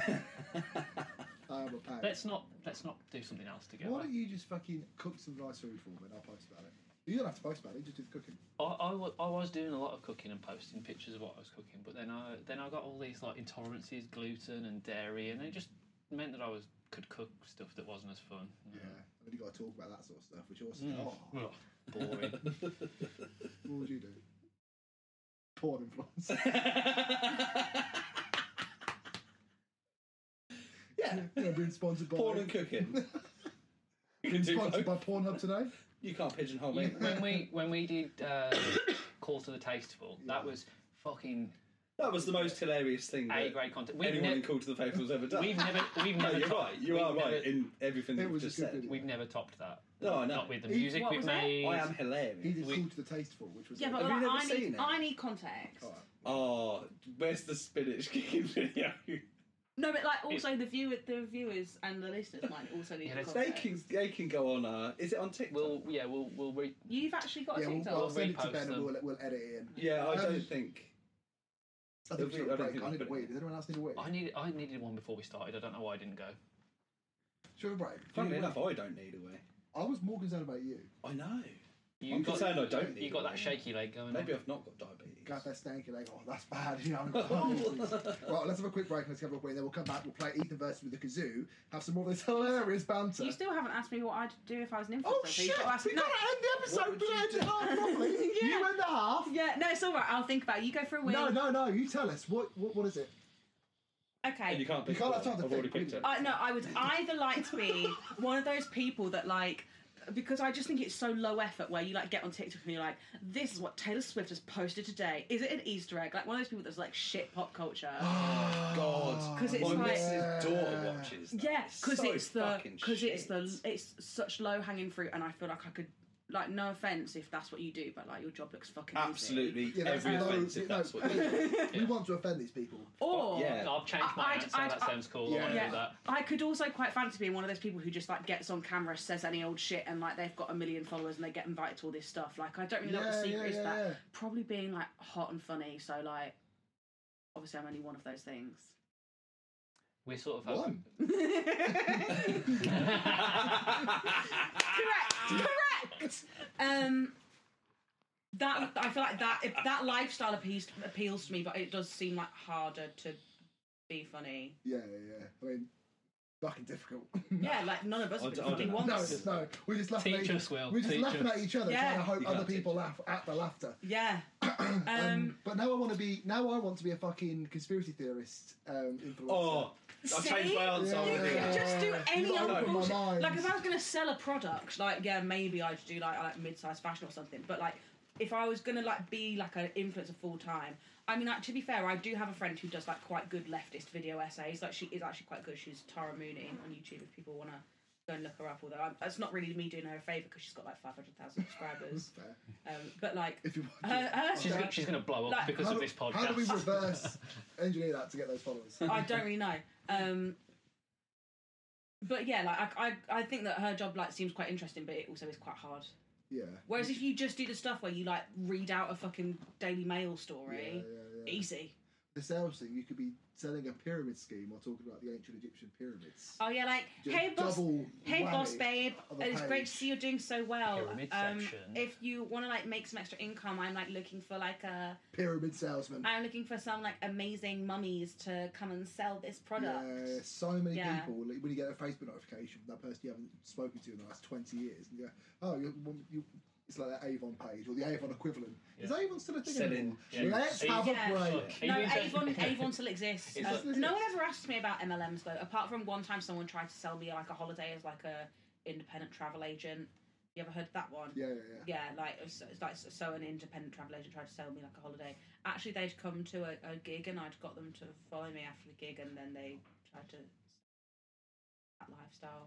I am a pain. Let's not let's not do something else together. Why don't you just fucking cook some nice food for me and I'll post about it? You don't have to post about it. Just do the cooking. I, I, wa- I was doing a lot of cooking and posting pictures of what I was cooking, but then I then I got all these like intolerances, gluten and dairy, and it just meant that I was could cook stuff that wasn't as fun. Yeah. And then you got to talk about that sort of stuff, which also. Mm. Oh, Ugh, boring. what would you do? Porn influence. Yeah. You know, being sponsored by. Porn and cooking. You can do Sponsored by both. Pornhub today. You can't pigeonhole me. when we when we did uh, Call to the Tasteful, that Yeah. was fucking That was the most hilarious thing A that grade content. We've, anyone in ne- Call to the Faithful has ever done. we've never we've No, never you're top- right. You we've are right never- in everything It that was you've a just good said. video. We've never topped that. No, I know. Not with the He- music what we've was it? made. I am hilarious. He did We- Call to the Tasteful, which was. Yeah, a- but Have like, you never I need seen it? I need context. Alright. Oh, where's the spinach kicking video? No, but like also the viewer, the viewers and the listeners might also need Yeah, the let's- They context. can, they can go on. Uh, is it on TikTok? We'll yeah we'll we'll re- You've actually got a Yeah, we'll, TikTok. I'll We'll send it to repost Ben and them. we'll, we'll edit it in. yeah, I Um, don't think. I think we should I have don't a break. think I I've need a put it weed. in. Does anyone else need a weed? I needed I needed one before we started. I don't know why I didn't go. Should we have a break? Funnily Do you need a enough, I don't need a way. weed? I was more concerned about you. I know. You I'm got, concerned I don't need You got it. that shaky leg going Maybe on. I've not got diabetes. Got that stanky leg. Oh, that's bad. You know, right, let's have a quick break and let's have a win. Then we'll come back. We'll play Ethan versus with the kazoo. Have some more of this hilarious banter. You still haven't asked me what I'd do if I was an influencer. Oh so you shit! gotta ask- We no. gotta end the episode. What would We you end do? it half properly. Yeah. You end the half. Yeah, no, it's all right. I'll think about it. You go for a win. No, no, no. You tell us. What? What, what is it? Okay. And you can't You pick can't one. have time to I've already think, picked it. I no, I would either like to be one of those people that like, because I just think it's so low effort where you like get on TikTok and you're like, this is what Taylor Swift has posted today. Is it an Easter egg? Like one of those people that's like shit pop culture. Oh, God. 'Cause it's My like- missus' daughter watches that. Yeah, because so it's the fucking because it's the shit. it's such low hanging fruit, and I feel like I could like no offense if that's what you do, but like your job looks fucking easy. Absolutely Yeah, that's every no- offence if no, that's what you we- do. We want to offend these people. Or Yeah. I've changed my I'd- answer. I'd- that sounds cool. yeah. I want to Yeah. do that. I could also quite fancy being one of those people who just like gets on camera, says any old shit, and like they've got a million followers and they get invited to all this stuff. Like I don't really know what the Yeah, secret yeah, is. yeah, That yeah. probably being like hot and funny. So like, obviously I'm only one of those things. We're sort of One. Correct. Correct. Um, that I feel like that if that lifestyle appeals appeals to me, but it does seem like harder to be funny. Yeah, yeah, yeah. I mean, fucking difficult. Yeah, like none of us I would d- I funny don't know. No, once. it's no. We're just laughing Teach at us, Will. We're just Teach laughing us. at each other, Yeah. trying to hope You other can't people teach laugh at the laughter. Yeah. Um, Um, but now I want to be. Now I want to be a fucking conspiracy theorist um, influencer. Oh, I've changed my answer. Yeah, You already. yeah, could just do You've any got to old open my bullshit. mind. Like if I was going to sell a product, like yeah, maybe I'd do like like mid-sized fashion or something. But like if I was going to like be like an influencer full time, I mean, like, to be fair, I do have a friend who does like quite good leftist video essays. Like she is actually quite good. She's Tara Mooney on YouTube. If people want to go and look her up, although I'm, it's not really me doing her a favour because she's got like five hundred thousand subscribers. Fair. Um, but like If you want her, to. her She's, stuff- gonna, she's going to blow up Like, because how, of do- this podcast. how do we reverse engineer that to get those followers? I don't really know. Um, but yeah, like I, I, I think that her job like seems quite interesting, but it also is quite hard. Yeah. Whereas if you just do the stuff where you like read out a fucking Daily Mail Yeah, story, yeah, yeah. easy. The sales thing, you could be selling a pyramid scheme while talking about the ancient Egyptian pyramids. Oh yeah, like Just hey boss, double hey whammy boss babe, of a it's great page. to see you're doing so well. Pyramid Um, section. if you want to like make some extra income, I'm like looking for like a, Pyramid salesman. I'm looking for some like amazing mummies to come and sell this product. Yeah, so many Yeah. people. Like, when you get a Facebook notification from that person you haven't spoken to in the last twenty years, and you go, "Oh, you, well, you, it's like that Avon page or the Avon equivalent." Is Yeah. Avon still a thing Selling anymore? shoes. Let's Yeah. have Yeah. a break. Look, No, Avon's a- Avon, Avon still exists. It's Uh, like- no one ever asked me about M L Ms though, apart from one time someone tried to sell me like a holiday as like a independent travel agent. You ever heard of that one? Yeah, yeah, yeah. Yeah, like it's, it's like so an independent travel agent tried to sell me like a holiday. Actually, they'd come to a, a gig and I'd got them to follow me after the gig, and then they tried to that lifestyle.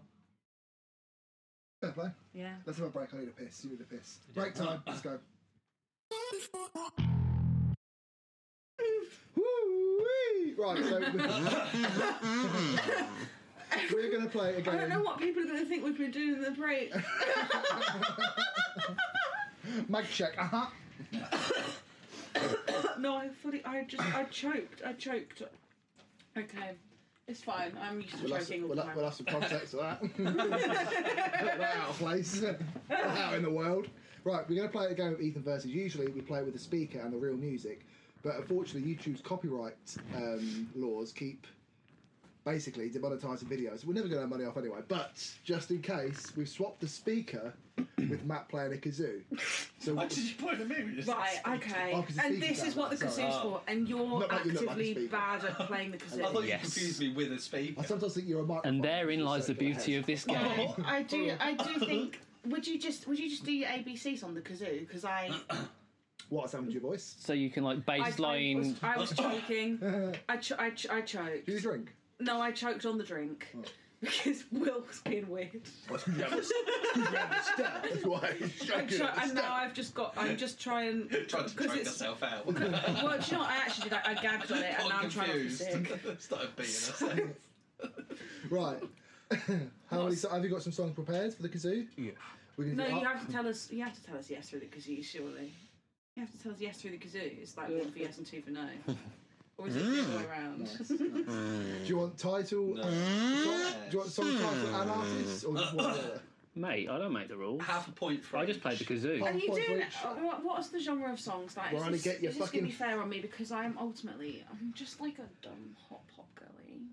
Fair play. Yeah. Let's have a break. I need a piss. You need a piss. Break time. Let's go. Woo-wee. Right, so we're, we're going to play a game. I don't know what people are going to think we've been doing in the break. Mic check. Uh huh. No, I fully, I just, I choked, I choked. Okay, it's fine. I'm used to We'll have, choking some, all we'll, the have, time. we'll have some context for that. That out of place. Out in the world. Right, we're going to play a game of Ethan versus. Usually we play with the speaker and the real music, but unfortunately YouTube's copyright um, laws keep basically demonetising videos. We're never going to have money off anyway, but just in case, we've swapped the speaker with Matt playing a kazoo. So Why did you point at me? when you just Right, said okay. Oh, 'cause the And speaker's this is that what the loud, sorry. kazoo's for, and you're Not like you look like a actively speaker. bad at playing the I thought kazoo. you Yes. confused me with a speaker. I sometimes think you're a microphone. And therein lies the beauty of this game. I do, I do think. Would you just, would you just do your A B Cs on the kazoo? Because I, What's happened to your voice? So you can like I, I, baseline. was, I was choking. I, ch- I, ch- I choked. Do you drink? No, I choked on the drink because Will was being weird. That's why he's I'm shaking try- at the and step. now I've just got. I'm just trying Trying to because choke it's. yourself out. Well, do you know what? I actually did. I, I gagged on it, and now I'm trying not to be sick. Started beating herself. Right. How many? So, have you got some songs prepared for the kazoo? Yeah. We're gonna No, do you up- have to tell us. You have to tell us yes through the kazoo, surely. You have to tell us yes through the kazoo. It's like one for yes and two for no. Or is it the other way around? Do you want title? No. Uh, song, do you want song title and artist, or just one or the other? Mate, I don't make the rules. Half a point for I just played the kazoo. Half Are you point for doing? each. uh, What, what's the genre of songs? Like, We're is only this, get your is this fucking- gonna be fair on me because I am ultimately I'm just like a dumb hot pop girly.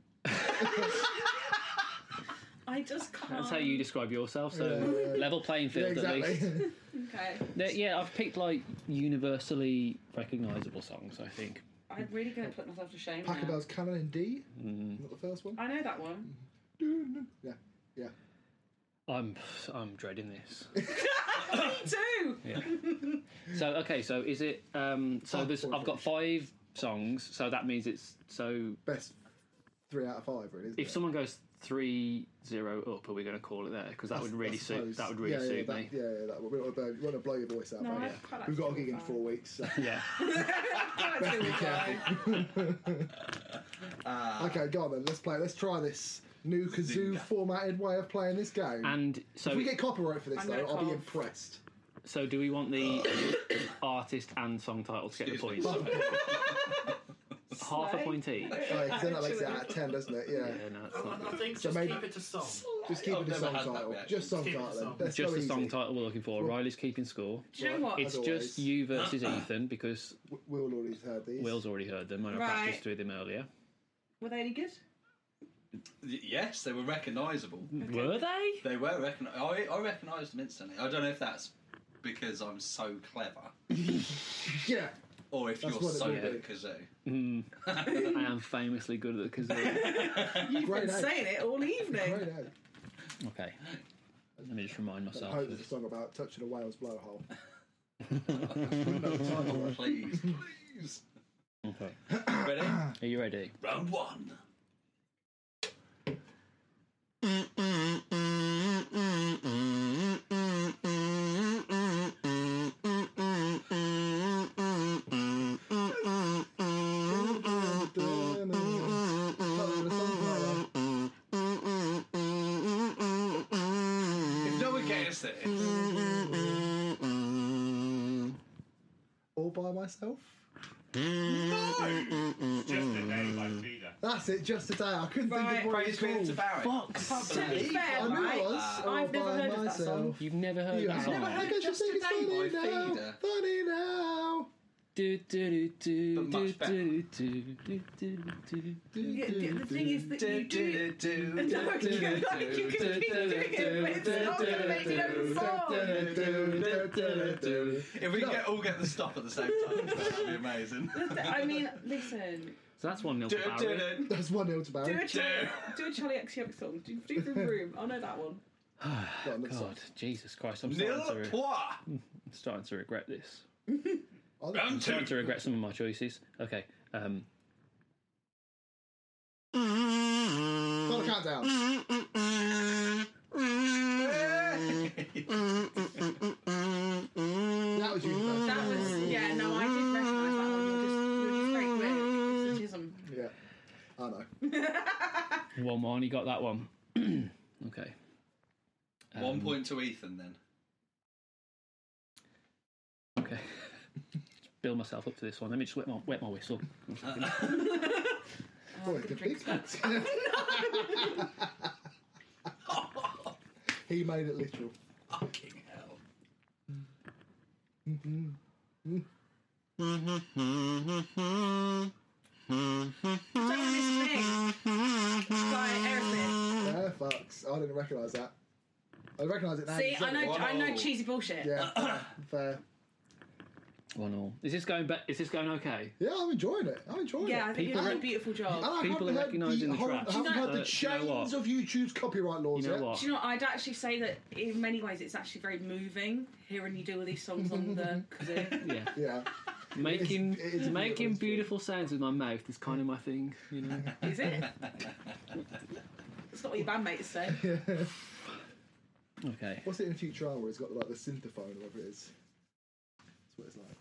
I just can't. That's how you describe yourself, so Yeah, yeah. level playing Yeah, field at least. exactly. Okay. Yeah, yeah, I've picked like universally recognisable songs, I think. I'm really gonna put myself to shame now. Pachelbel's Canon in D. Mm, Not the first one. I know that one. Yeah, yeah. I'm I'm dreading this. Me too. Yeah. So okay, so is it um so Five there's point I've got five songs, so that means it's so Best three out of five, really. Isn't if it? someone goes three zero up, are we going to call it there? Because that would really I suit. suppose. That would really yeah, suit yeah, that, me. Yeah, yeah, that would. We want to blow, we want to blow your voice out, No, mate. I quite like We've got a to gig do in five. four weeks. So. Yeah. Quite like to do five. Uh, Okay, go on then. Let's play. Let's try this new kazoo Zynga. formatted way of playing this game. And so if we get copyright for this, I'm though, gonna I'll be cough. impressed. so do we want the artist and song title to get the Excuse points? me. Half a Slay. point each. Oh, yeah, 'cause then that makes it out of ten, doesn't it? Yeah. Yeah, no, it's I, not. I think So just maybe- keep it to song. Just keep I've it the never song had that title. reaction. Just song Keep it title. the Then. song. That's Just so the song easy. title we're looking for. Well- Riley's keeping score. Do you know what? It's As just always. you versus Ethan because W- Will already heard these. Will's already heard them and I Right. practiced with him earlier. Were they any good? Y- Yes, they were recognisable. Were they? They were recogni- I, I recognised them instantly. I don't know if that's because I'm so clever Yeah. or if That's you're what it so would good be. at kazoo. Mm, I am famously good at the kazoo. You've Great been name. saying it all evening. Great name. Okay. Let me just remind I myself. hope there's a Of, song about touching a whale's blowhole. Oh, please, please. okay. Ready? Are you ready? Round one. If no one gets this, All by myself. Just a day by Feeder. That's it. Just today. I couldn't think Right. of what praise it's be called. to Barry. Fuck. To be fair, I knew right? it was. All I've never by heard of that myself. song. You've never heard You that have. song? never heard Because you Just think it's Today funny by now. Feeder. Funny now. Do, do, do, do, But do, much better. do, do, do, do, do. Yeah, the, the thing is that you do it. do, No, you can, you can keep doing it, but it's not going to make it over song. If we can get, all get the stop at the same time, that'd be amazing. I mean, listen. So that's one nil to Do, Barry. do, do. That's one nil to Do Barry. a Charlie, do a Charlie X C X song. Do, do Vroom Vroom. I know that one. Got another song. God, Jesus Christ! I'm Nil starting to, re- point. I'm starting to regret this. I'll- Round I'm two. starting to regret some of my choices. Okay. Um, Got a countdown. That was you first. That was, yeah, no, I did recognise that one. You're just, you're just very quick. It's a chism. Yeah. I know. one more, and you got that one. Okay. One Um, point to Ethan then. Okay. Build myself up to this one. Let me just wet my wet my whistle. Boy, good the drinks, big He made it literal. Fucking hell. Don't miss me. By Aerosmith. Yeah, fucks. I didn't recognise that. I recognise it now. See, you said I know, it. I know Whoa. cheesy bullshit. Yeah, fair. One all. Is this going? Be- is this going okay? Yeah, I'm enjoying it. I'm enjoying Yeah, I it. think People you're doing are- a beautiful job. And I People haven't are heard recognising the whole- traps. I haven't Do you heard know- the uh, do you know what? chains of YouTube's copyright laws You know yet. what? Do you know, I'd actually say that in many ways it's actually very moving hearing you do all these songs on the kazoo. Yeah. Yeah. Making it is a beautiful making instrument. beautiful sounds with my mouth is kind of my thing, you know. Is it? It's not what your bandmates say. Okay. What's it in Futurama where it's got like the synthphone or whatever it is? That's what it's like.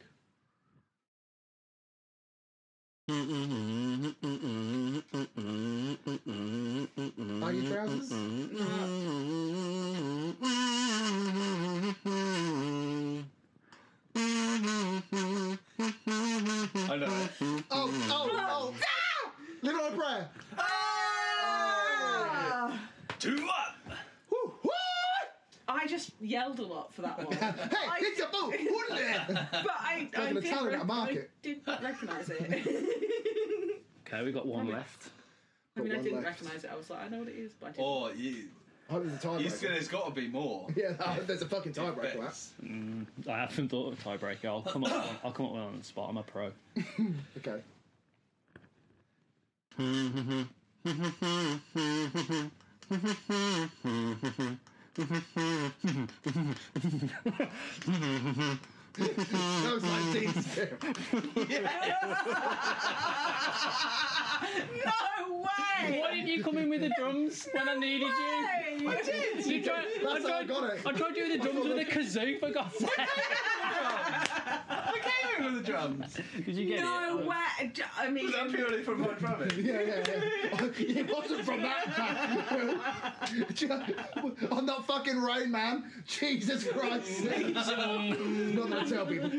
Baggy trousers? I know. Oh, oh, oh! Live on a prayer! Ah! Two one. Woo, woo! I just yelled a lot for that one. Hey, I- it's a boo! But I, Like I, an did Italian at a rec- market. I did recognise it. Okay, we got one left. I mean, Got I one didn't left. recognise it. I was like, I know what it is, but I didn't. Or you. I hope there's a You said tiebreaker. there's got to be more. Yeah, no, there's a fucking tiebreaker. Matt. Bets. Mm, I haven't thought of a tiebreaker. I'll come up. With one. I'll come up with one on the spot. I'm a pro. Okay. That was like Dean Spirit. No way! Why didn't you come in with the drums when I needed you? I did. You tried, I, That's how I tried, got it. I tried doing the drums with a kazoo, for God's sake. I came in with the drums. Did you get No it? way! I mean, Was that purely from my drumming? Yeah, yeah, yeah. It wasn't from that man. I'm not fucking Rain Man. Jesus Christ. Not gonna tell people.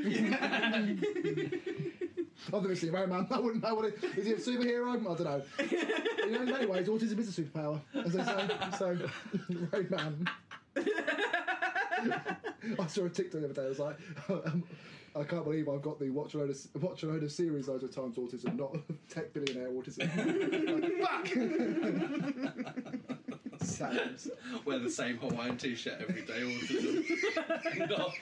Obviously, Rain Man. I wouldn't know what it is. He a superhero? I don't know. You know, in many ways, autism is a superpower, as they say. So, Rain Man. I saw a TikTok the other day. I was like, um, I can't believe I've got the watch a load of, watch a load of series loads of times autism, not tech billionaire autism. Fuck! Sounds. Wear the same Hawaiian t-shirt every day, autism. not,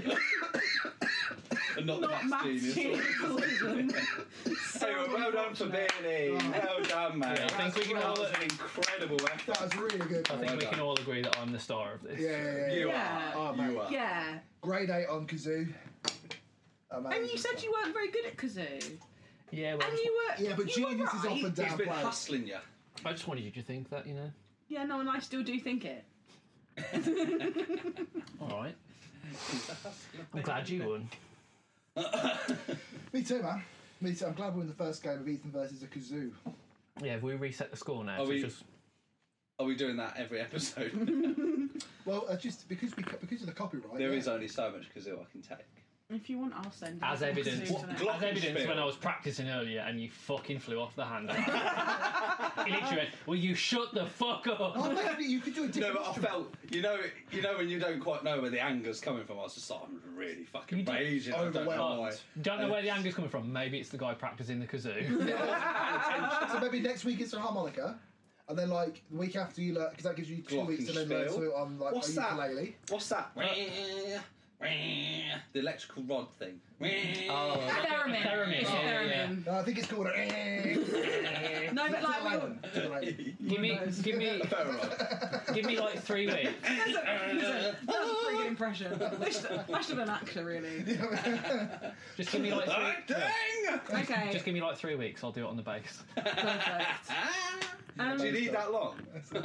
and not, the not Matt's Matt's genius. genius. Hey, well, well done for Beanie. Well done, mate. Yeah, I think we can that all- was an incredible effort. That was really good. I think man. we can all agree that I'm the star of this. Yeah, yeah, yeah. You Yeah. are. Oh, mate. you are. Yeah. Grade eight on kazoo. Amazing And you said stuff. you weren't very good at kazoo. Yeah, well, And you were. Yeah, but you were genius is right. often He's been downplayed. hustling you. I just wanted you to think that, you know. Yeah, no, and I still do think it. All right. I'm glad you won. Me too, man. Me too. I'm glad we're in the first game of Ethan versus a kazoo. Yeah, have we reset the score now? Are So we- just... Are we doing that every episode? Well, uh, just because we because of the copyright. There yeah. is only so much kazoo I can take. If you want, I'll send you As some evidence, kazoo tonight. What- as evidence Glockenspiel. when I was practicing earlier and you fucking flew off the handle. He literally went, "Will you shut the fuck up?" Oh, maybe you could do a No, different. but I felt, you know, you know when you don't quite know where the anger's coming from. I was just like, I'm really fucking You did- raging. I don't know Overwhelmed. why. Don't know where the anger's coming from. Maybe it's the guy practicing the kazoo. So maybe next week it's a harmonica, and then like the week after you learn because that gives you two weeks to then learn Glockenspiel. to on like What's a that? ukulele. What's that? The electrical rod thing. Oh, Theremin. Theremin. It's a Oh, yeah. theremin. No, I think it's called a. No, but like, we all, Give me, give me, give me like three weeks. That's a, that's a pretty good impression. I should, I should have an actor, really. Just give me like three. Dang! Okay, Just give me like three weeks. I'll do it on the bass. perfect. Um, Do you need that long?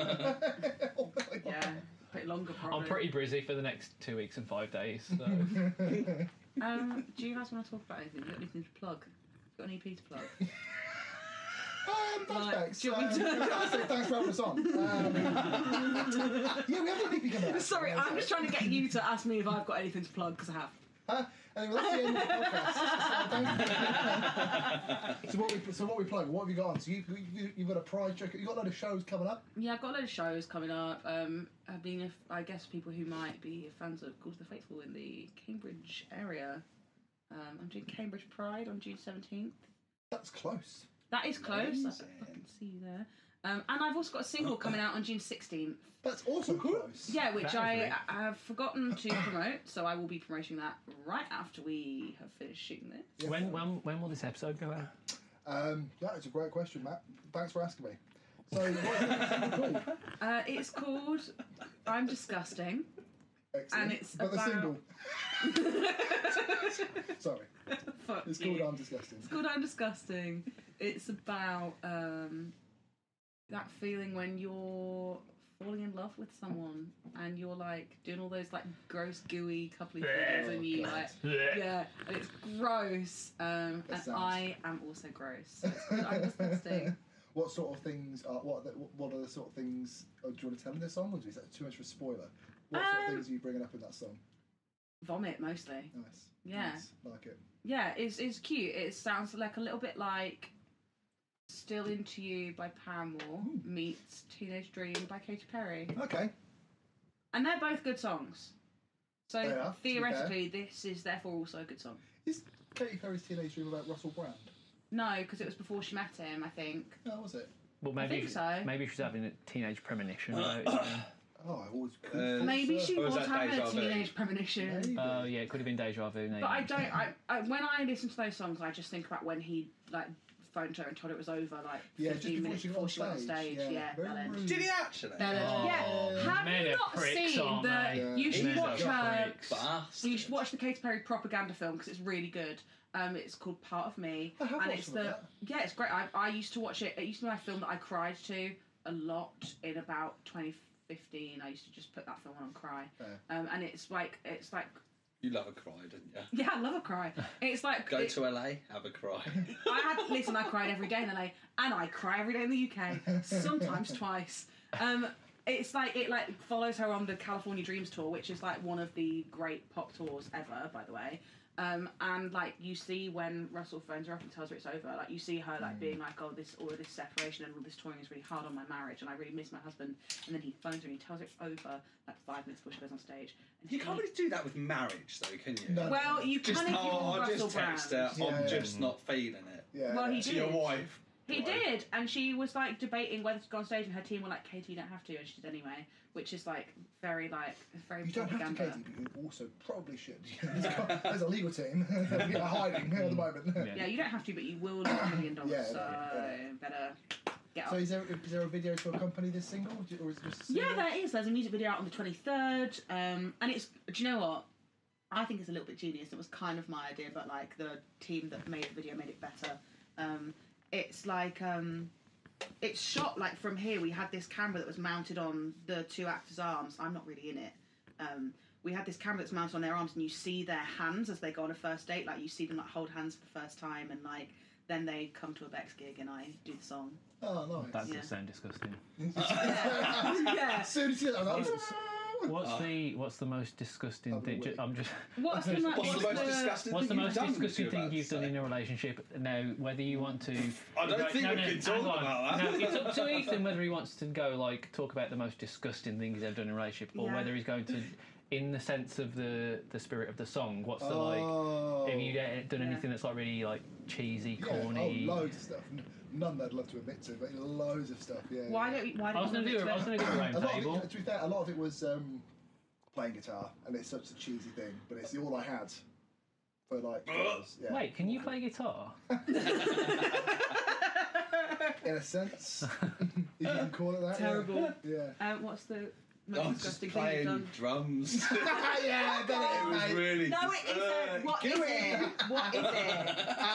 Yeah, a bit longer probably. I'm pretty busy for the next two weeks and five days. So. Um, do you guys want to talk about anything? You got anything to plug? Got an E P to plug? Um, thanks, Like, Bex. do you want me Um, to- I say thanks for having us on. Um, yeah, we have an E P coming out. Sorry, I'm just trying to get you to ask me if I've got anything to plug because I have. Huh? Anyway, that's the end of the podcast. So, thank you. so what we so what we plug? What have you got on? So you, you you've got a prize check. You got a load of shows coming up. Yeah, I've got a load of shows coming up. Um, I've been, if, I guess, people who might be fans of Calls of the Faithful in the Cambridge area. Um, I'm doing Cambridge Pride on June seventeenth. That's close. That is close. I Amazing. can see you there. Um, and I've also got a single coming out on June sixteenth. That's also close. Yeah, which That is I, really- I have forgotten to promote, so I will be promoting that right after we have finished shooting this. Yeah. When when when will this episode go out? Um, that is a great question, Matt. Thanks for asking me. So, what is the single called? Uh, it's called I'm Disgusting. Excellent. And it's but the about- single. Sorry, Fuck it's you. called I'm Disgusting. It's called I'm Disgusting. It's about um, that feeling when you're falling in love with someone and you're like doing all those like gross gooey coupley things and you God. like yeah and it's gross um, That and sounds- I am also gross. So it's called I'm Disgusting. What sort of things are what? Are the, what are the sort of things? Oh, do you want to tell me the song, or is that too much of a spoiler? What sort of Um, things are you bringing up in that song? Vomit mostly. Nice. Yeah. Nice. Like it. Yeah, it's it's cute. It sounds like a little bit like Still Into You by Paramore meets Teenage Dream by Katy Perry. Okay. and they're both good songs. So They are, to be theoretically, this is therefore also a good song. Is Katy Perry's Teenage Dream about Russell Brand? No, because it was before she met him, I think. No, was it? Well, maybe think so. maybe she's having a teenage premonition. about it. Oh, I always. Uh, Maybe she Or was was that having a Deja Vu? teenage premonition. Maybe. Oh yeah, it could have been deja vu. Maybe. But I don't. I, I when I listen to those songs, I just think about when he like phoned her and told her it was over, like Yeah, just fifteen before minutes she got before on she went on stage. stage. Yeah, Yeah, very that end. rude. Did he actually? That end. Oh, yeah. Have men you are not pricks, seen aren't the? they? Yeah. You should Men are watch her. pricks. Bastard. You should watch the Katy Perry propaganda film because it's really good. Um, it's called Part of Me, I have and watched it's some the of that. yeah, it's great. I, I used to watch it. It used to be my film that I cried to a lot in about twenty fifteen. I used to just put that film on and cry. Yeah. Um, and it's like it's like You love a cry, didn't you? yeah, I love a cry. It's like Go it- to L A, have a cry. I had listen. I cried every day in L A, and I cry every day in the U K. Sometimes twice. Um, it's like it like follows her on the California Dreams tour, which is like one of the great pop tours ever, by the way. Um, and like you see when Russell phones her up and tells her it's over, like you see her like being like, oh, this all of this separation and all this touring is really hard on my marriage, and I really miss my husband. And then he phones her and he tells her it's over like five minutes before she goes on stage. And You she- can't really do that with marriage, though, can you? No. Well, you Just, kind of oh, I'll Russell just text Brand. her, Yeah, I'm yeah. just not feeling it. Yeah. Well, he To did. your wife. He Right. did, and she was like debating whether to go on stage, and her team were like, "Katie, you don't have to," and she did anyway, which is like very like very You don't have to, propaganda. Katie, but you also probably should. There's a- There's a legal team hiding at the moment. Yeah. Yeah, you don't have to, but you will lose a million dollars. Yeah, so yeah, better get So up. is there is there a video to accompany this single, or is it just a single? Yeah, there is. There's a music video out on the twenty-third, um, and it's. Do you know what? I think it's a little bit genius. It was kind of my idea, but like the team that made the video made it better. Um, it's like um, it's shot like from here. We had this camera that was mounted on the two actors' arms. I'm not really in it. Um, we had this camera that's mounted on their arms, and you see their hands as they go on a first date. Like you see them like hold hands for the first time, and like then they come to a Bex gig, and I do the song. Oh, nice. That Yeah. does sound disgusting. Yeah. Yeah. As soon as you get that, was What's Uh, the what's the most disgusting I'm thing? aware. ju- I'm just. What's the, mo- What's, the most disgusting What's the thing most you've done? disgusting you're thing about you've to done say? in a relationship? Now, whether you want to. I don't think no, we no, can hang talk on. about that. No, it's up to Ethan whether he wants to go like talk about the most disgusting thing he's ever done in a relationship, or Yeah. whether he's going to, in the sense of the the spirit of the song. What's the like? Oh. Have you done Yeah. anything that's like really like cheesy, Yeah, corny? oh, loads of stuff. N- None that I'd love to admit to, but loads of stuff. Yeah. Why yeah. don't you? Why I don't was you going to do. want I was to going to do a A round lot of table. it, to be fair, a lot of it was um, playing guitar, and it's such a cheesy thing, but it's all I had for like. years, yeah. Wait, can you play guitar? In a sense, if you can call it that. yeah. Terrible. Yeah. Um, what's the most I'm just disgusting thing you've playing done? drums. yeah, I bet It it was is, mate. really. No, it isn't. What do is it. it? What is it?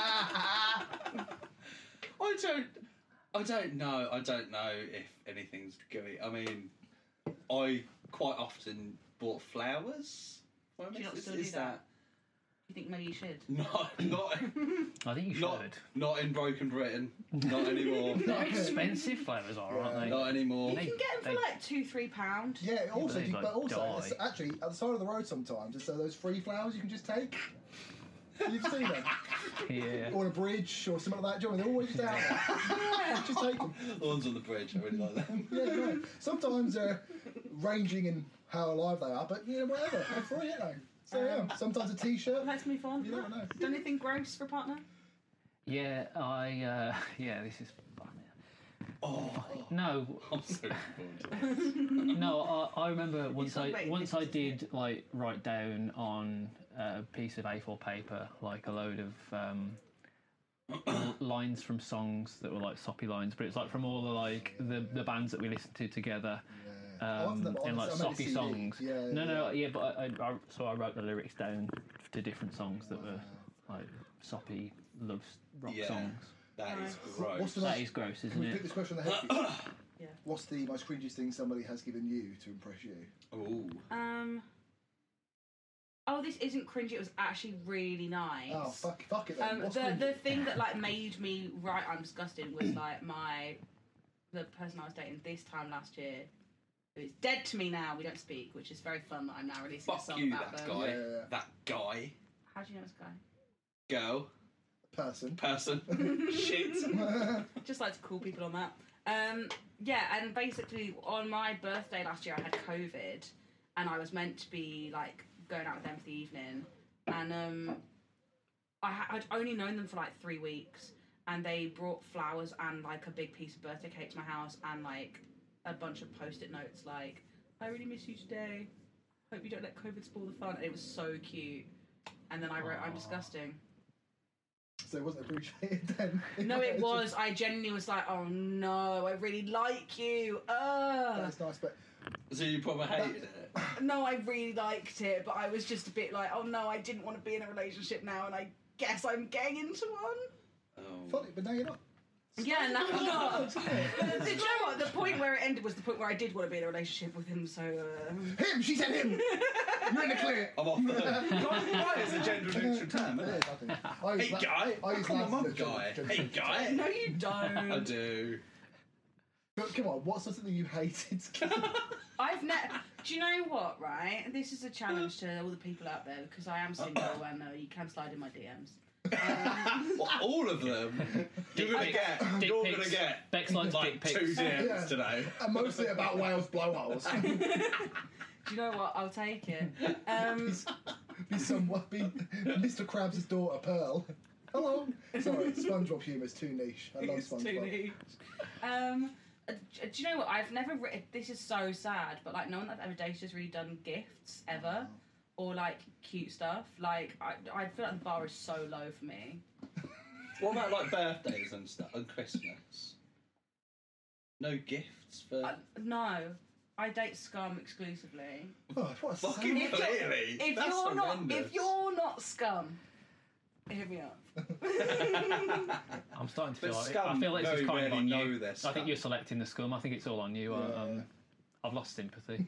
I don't. I don't know. I don't know if anything's gooey. I mean, I quite often bought flowers. for Do you not missus. still do Is that? You think maybe you should? Not, not, I think you should. not, not in Broken Britain. Not anymore. They're expensive flowers, are, aren't they? Not anymore. You They- can get them they- for like two, three pound. Yeah, also, they, you, like, but also, die. it's actually at the side of the road sometimes. So those free flowers you can just take. You've seen them, Yeah. or on a bridge or something like that. Do you know, they're always just out there. Yeah, just take them. The ones on the bridge, I really like them. Yeah, right. Sometimes they're ranging in how alive they are, but you know, whatever. They're free, aren't they? So yeah, sometimes a T-shirt. Let's move on. You never know. Done anything gross for a partner? Yeah, I. Uh, yeah, this is. Oh, No, I'm so bored. no. I, I remember once I celebrating once I this, did like write down on a piece of A four paper like a load of um, l- lines from songs that were like soppy lines, but it's like from all the like the, the bands that we listened to together. Yeah. I Um, often have- and like I made a soppy C D. songs. Yeah, yeah, no, no, yeah. yeah, but I, I, I so I wrote the lyrics down to different songs that were like soppy love s- rock Yeah. songs. That is What's gross. the That most, is gross, can isn't we pick it? this question on the head for you? Yeah. What's the most cringiest thing somebody has given you to impress you? Ooh. Um. Oh, this isn't cringy. It was actually really nice. Oh, fuck, fuck it then. Um, What's the cringy? the thing that like made me write I'm disgusted was like my the person I was dating this time last year. It's dead to me now. We don't speak, which is very fun that I'm now releasing a Fuck song you, about that them. guy. Yeah, yeah, yeah. That guy. How do you know this guy? Girl. Person. Person. Shit. Just like to call people on that. Um, yeah, and basically on my birthday last year I had COVID, and I was meant to be like going out with them for the evening, and um, I ha- I'd only known them for like three weeks, and they brought flowers and like a big piece of birthday cake to my house, and like a bunch of post-it notes like, "I really miss you today. Hope you don't let COVID spoil the fun." And it was so cute. And then I wrote, "I'm disgusting." So it wasn't appreciated then. No, it was. I genuinely was like, "Oh no, I really like you." Ugh. That's nice, but So you probably hated it. No, I really liked it, but I was just a bit like, "Oh no, I didn't want to be in a relationship now, and I guess I'm getting into one." Oh. funny, but now you're not. Yeah, no, I'm not. But the, you know what? The point where it ended was the point where I did want to be in a relationship with him. So uh... Him, she said him. You're in the clear. I'm off the guy is a gender neutral term, Yeah, isn't it? nothing. I use Hey la- guy, I use come on, lads mum as a guy. gender- Hey guy. no, you don't. I do. But come on, what's something you hated? I've never. Do you know what? Right, this is a challenge to all the people out there because I am single and uh, you can slide in my D Ms. Um, What, all of them? You're gonna pics. get. Dick You're pics. gonna get Bex likes like dick two pics. D Ms Yeah. today. And mostly about Wales blowholes. do you know what? I'll take it. Um, Be someone, be Mister Krabs' daughter, Pearl. Hello. Sorry, SpongeBob humour is too niche. I love it's too SpongeBob. niche. Um, uh, do you know what? I've never. Re- this is so sad, but like no one that I've ever dated has really done gifts ever, or like cute stuff. Like I, I feel like the bar is so low for me. What about like birthdays and stuff and Christmas? No gifts for. Uh, no, I date scum exclusively. Oh, what a Fucking sad- If you're- clearly. If That's you're not, horrendous. if you're not scum, hit me up. I'm starting to feel But like scum I feel like this very is kind of rarely on know you. their I scum. think you're selecting the scum. I think it's all on you. Yeah. Um, I've lost sympathy.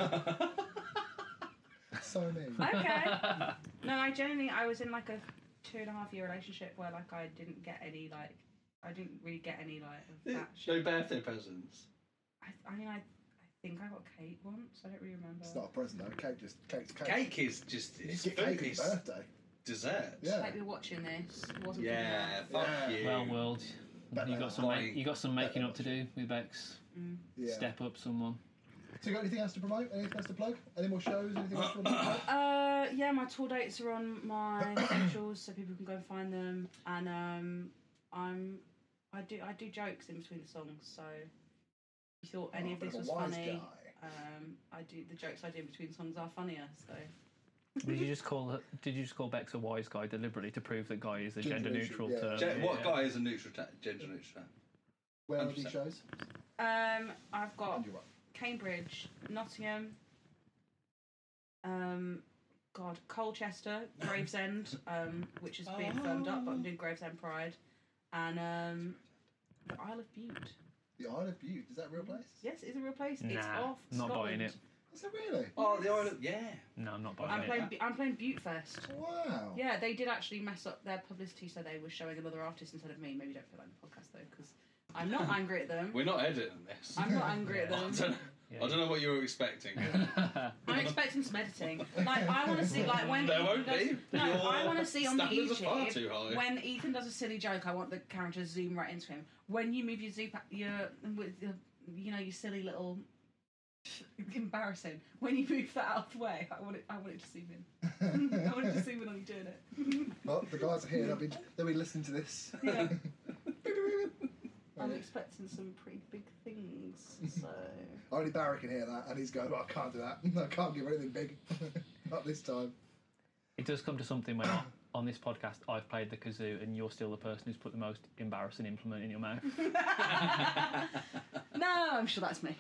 So mean. Okay. No, I genuinely, I was in like a two and a half year relationship where like I didn't get any like, I didn't really get any like of that No shit. birthday presents. I, I mean, I, I think I got cake once. I don't really remember. It's not a present though. Cake just cake's cake. Cake is just You it's just get food. cake on It's your birthday. dessert. Yeah. Like we're watching this. It wasn't good Yeah. enough. Fuck Yeah. you. Well, world, Bet you they got are. some ma- Like- you got some making up to do with Bex. Yeah. Step up, someone. So you got anything else to promote? Anything else to plug? Any more shows? Anything else you want to plug? Uh, yeah, my tour dates are on my socials, so people can go and find them. And um, I'm, I do, I do jokes in between the songs. So if you thought any Oh, of bit this of was a wise funny, guy. um, I do the jokes I do in between songs are funnier. So Did you just call it, Did you just call Bex a wise guy deliberately to prove that guy is a Gender gender neutral, neutral yeah. term? Gen- what Yeah. guy is a neutral ta- gender neutral term? Where are one hundred these percent. shows? um, I've got And you're right. Cambridge, Nottingham, um, God, Colchester, Gravesend, um, which is being firmed up, but I'm doing Gravesend Pride, and um, the Isle of Bute. The Isle of Bute. Is that a real place? Yes, it's a real place. It's Nah, off not Scotland. buying it. Is it really? Oh, the island. Yeah. No, I'm not I'm buying it. playing. Bu- I'm playing Butte Fest. Wow. Yeah, they did actually mess up their publicity, so they were showing another artist instead of me. Maybe don't feel like the podcast though, because I'm not angry at them. We're not editing this. I'm not angry at I them. don't, Yeah. I don't know what you were expecting. I'm expecting some editing. Like I want to see, like when There Ethan won't does, be. No, Your I want to see on the standards are far too YouTube high. when Ethan does a silly joke. I want the camera to zoom right into him. When you move your zoom, your with your, you know, your silly little. Embarrassing. When you move that out of the way, I want it. I want it to zoom in. I want it to zoom in on you doing it. Well, the guys are here. They'll be, they'll be listening to this. Yeah. I'm expecting some pretty big things. So. Only Barry can hear that, and he's going, well, I can't do that. I can't give anything big. Not this time. It does come to something when I- on this podcast I've played the kazoo and you're still the person who's put the most embarrassing implement in your mouth. No, I'm sure that's me.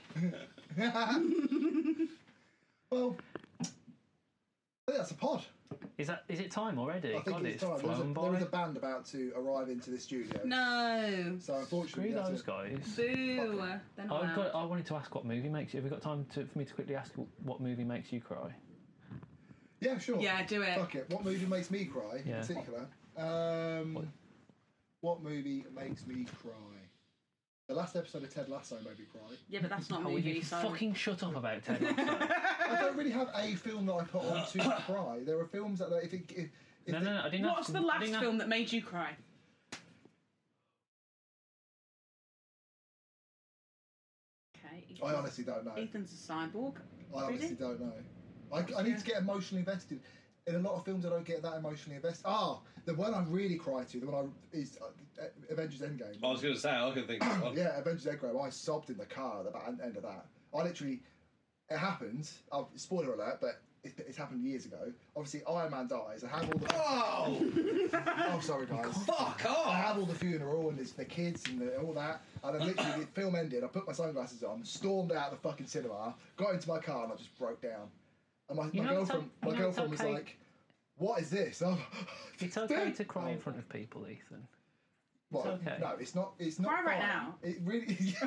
Well, I think that's a pod. Is that is it time already? I think God, it's it's time. There is, a, flown there is by. a band about to arrive into the studio. No. So unfortunately, Screw we have those to- guys. Boo. They're not I've got, allowed. I wanted to ask what movie makes you. Have we got time to, for me to quickly ask what movie makes you cry? Yeah, sure. Yeah, do it. Fuck it. What movie makes me cry Yeah. in particular? Um, What? what movie makes me cry? The last episode of Ted Lasso made me cry. Yeah, but that's not a Oh, will movie, you so. fucking shut up about Ted Lasso? I don't really have a film that I put on to cry. There are films that, if it, if, if No, no, no, I didn't. What's ask, the I last didn't ask- film that made you cry? Okay, I honestly don't know. Ethan's a cyborg. I honestly Really? don't know. I, I need to get emotionally invested. In a lot of films, I don't get that emotionally invested. Ah, the one I really cry to, the one I is uh, Avengers Endgame. I was going to say, I can think of one. Yeah, Avengers Endgame. I sobbed in the car at the ba- end of that. I literally, it happened. Uh, spoiler alert, but it, it's happened years ago. Obviously, Iron Man dies. I have all the. Oh! Oh, sorry guys. Fuck I off! have all the funeral and it's the kids and the, all that. And then literally, the film ended. I put my sunglasses on, stormed out of the fucking cinema, got into my car, and I just broke down. And my, You my know it's girlfriend, o- my you know it's girlfriend was okay- like, "What is this?" Oh, It's okay to cry in Oh. front of people, Ethan. What? okay. No, it's not. It's not Cry right fine. now. It really. It's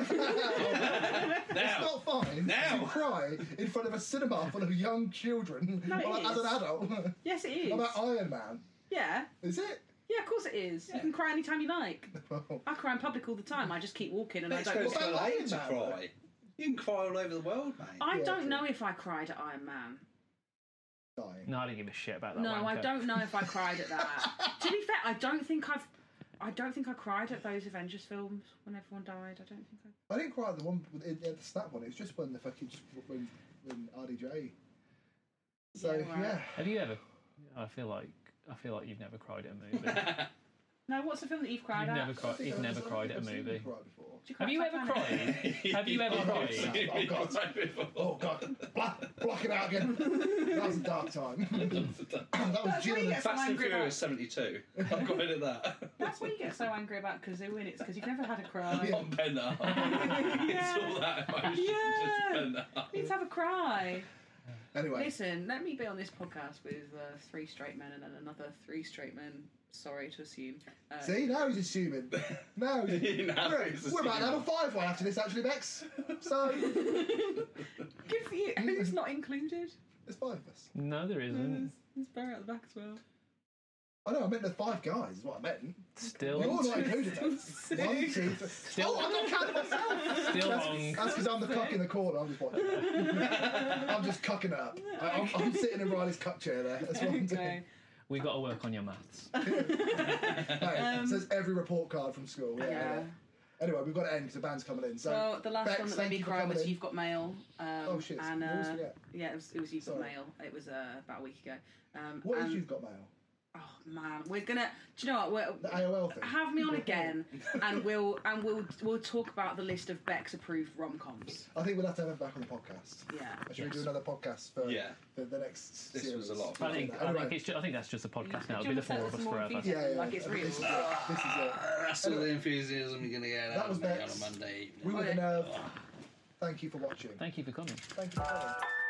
Now! not fine Now. to cry in front of a cinema full of young children. No, it Well, as is. an adult. Yes, it is. What about Iron Man? Yeah. Is it? Yeah, of course it is. You can cry anytime you like. Well, I cry in public all the time. I just keep walking and But I it's don't. because What it's about too late Iron to Man, cry. You can cry all over the world, mate. I Yeah, don't true. know if I cried at Iron Man. dying. No, I don't give a shit about that. No, I wanker. don't know if I cried at that. To be fair, I don't think I've. I don't think I cried at those Avengers films when everyone died. I don't think I. I didn't cry at the one with- at the snap one. It was just when the fucking just when when R D J. So Yeah, yeah, right. Have you ever? I feel like I feel like you've never cried at a movie. No, what's the film that you've cried You've at? never I cried. think You've I- never I cried think at a I've seen you movie. cry before. Did you cry Have you at ever Titanic? cried? Have you ever Oh, cried? Oh, God. Oh god, block, block it out again. That was a dark time. That was That's what you June. get so Fast and angry about. Furious seventy-two. I'm quite at that. That's what you get so angry about Kazoo, and it's because you've never had a cry. On Penner. It's all that emotion. Yeah. Just Penner. You need to have a cry. Anyway, Listen, let me be on this podcast with uh, three straight men and then another three straight men. Sorry to assume. Uh, see now he's assuming. Now he's, Now we're, he's we're about to have a assuming. five way after this, actually, Bex. So Good for you. Who's not included? there's five of us. No, there isn't. There's Barry at the back as well. I know, I meant the five guys. Is what I meant. Still, You're not included. Though. One, Six. two, three. Still- Oh, I'm not counting myself. still That's wrong. That's because I'm the cock in the corner. I'm just watching. I'm just cocking it up. I, I'm, I'm sitting in Riley's cup chair there. That's what I'm doing. Okay. We got to work on your maths. Hey, Um, says every report card from school. Yeah. Yeah. yeah. Anyway, we've got to end because the band's coming in. So Well, the last Bex, one that thank made me you for cry coming was in. You've Got Mail. Um, Oh shit! And, we always uh, forget. yeah, it was, it was You've Got Sorry. Mail. It was uh, about a week ago. Um, What is and, You've Got Mail? Oh man, we're gonna. Do you know what? We're, The A O L thing. have me on again, and we'll and we'll we'll talk about the list of Beck's approved rom coms. I think we'll have to have her back on the podcast. Yeah. Should we Yes. do another podcast for Yeah. the, the next This series? was a lot of I think, I Anyway. think it's. Ju- I think that's just a podcast now. Do It'll you be the wanna four of set us some more forever. details? Yeah, yeah. Like it's real. This is it. This is it. That's all the enthusiasm you're going to get That out was of me on Bex. a Monday evening. We were Okay. the Nerve. Thank you for watching. Thank you for coming. Thank you for coming.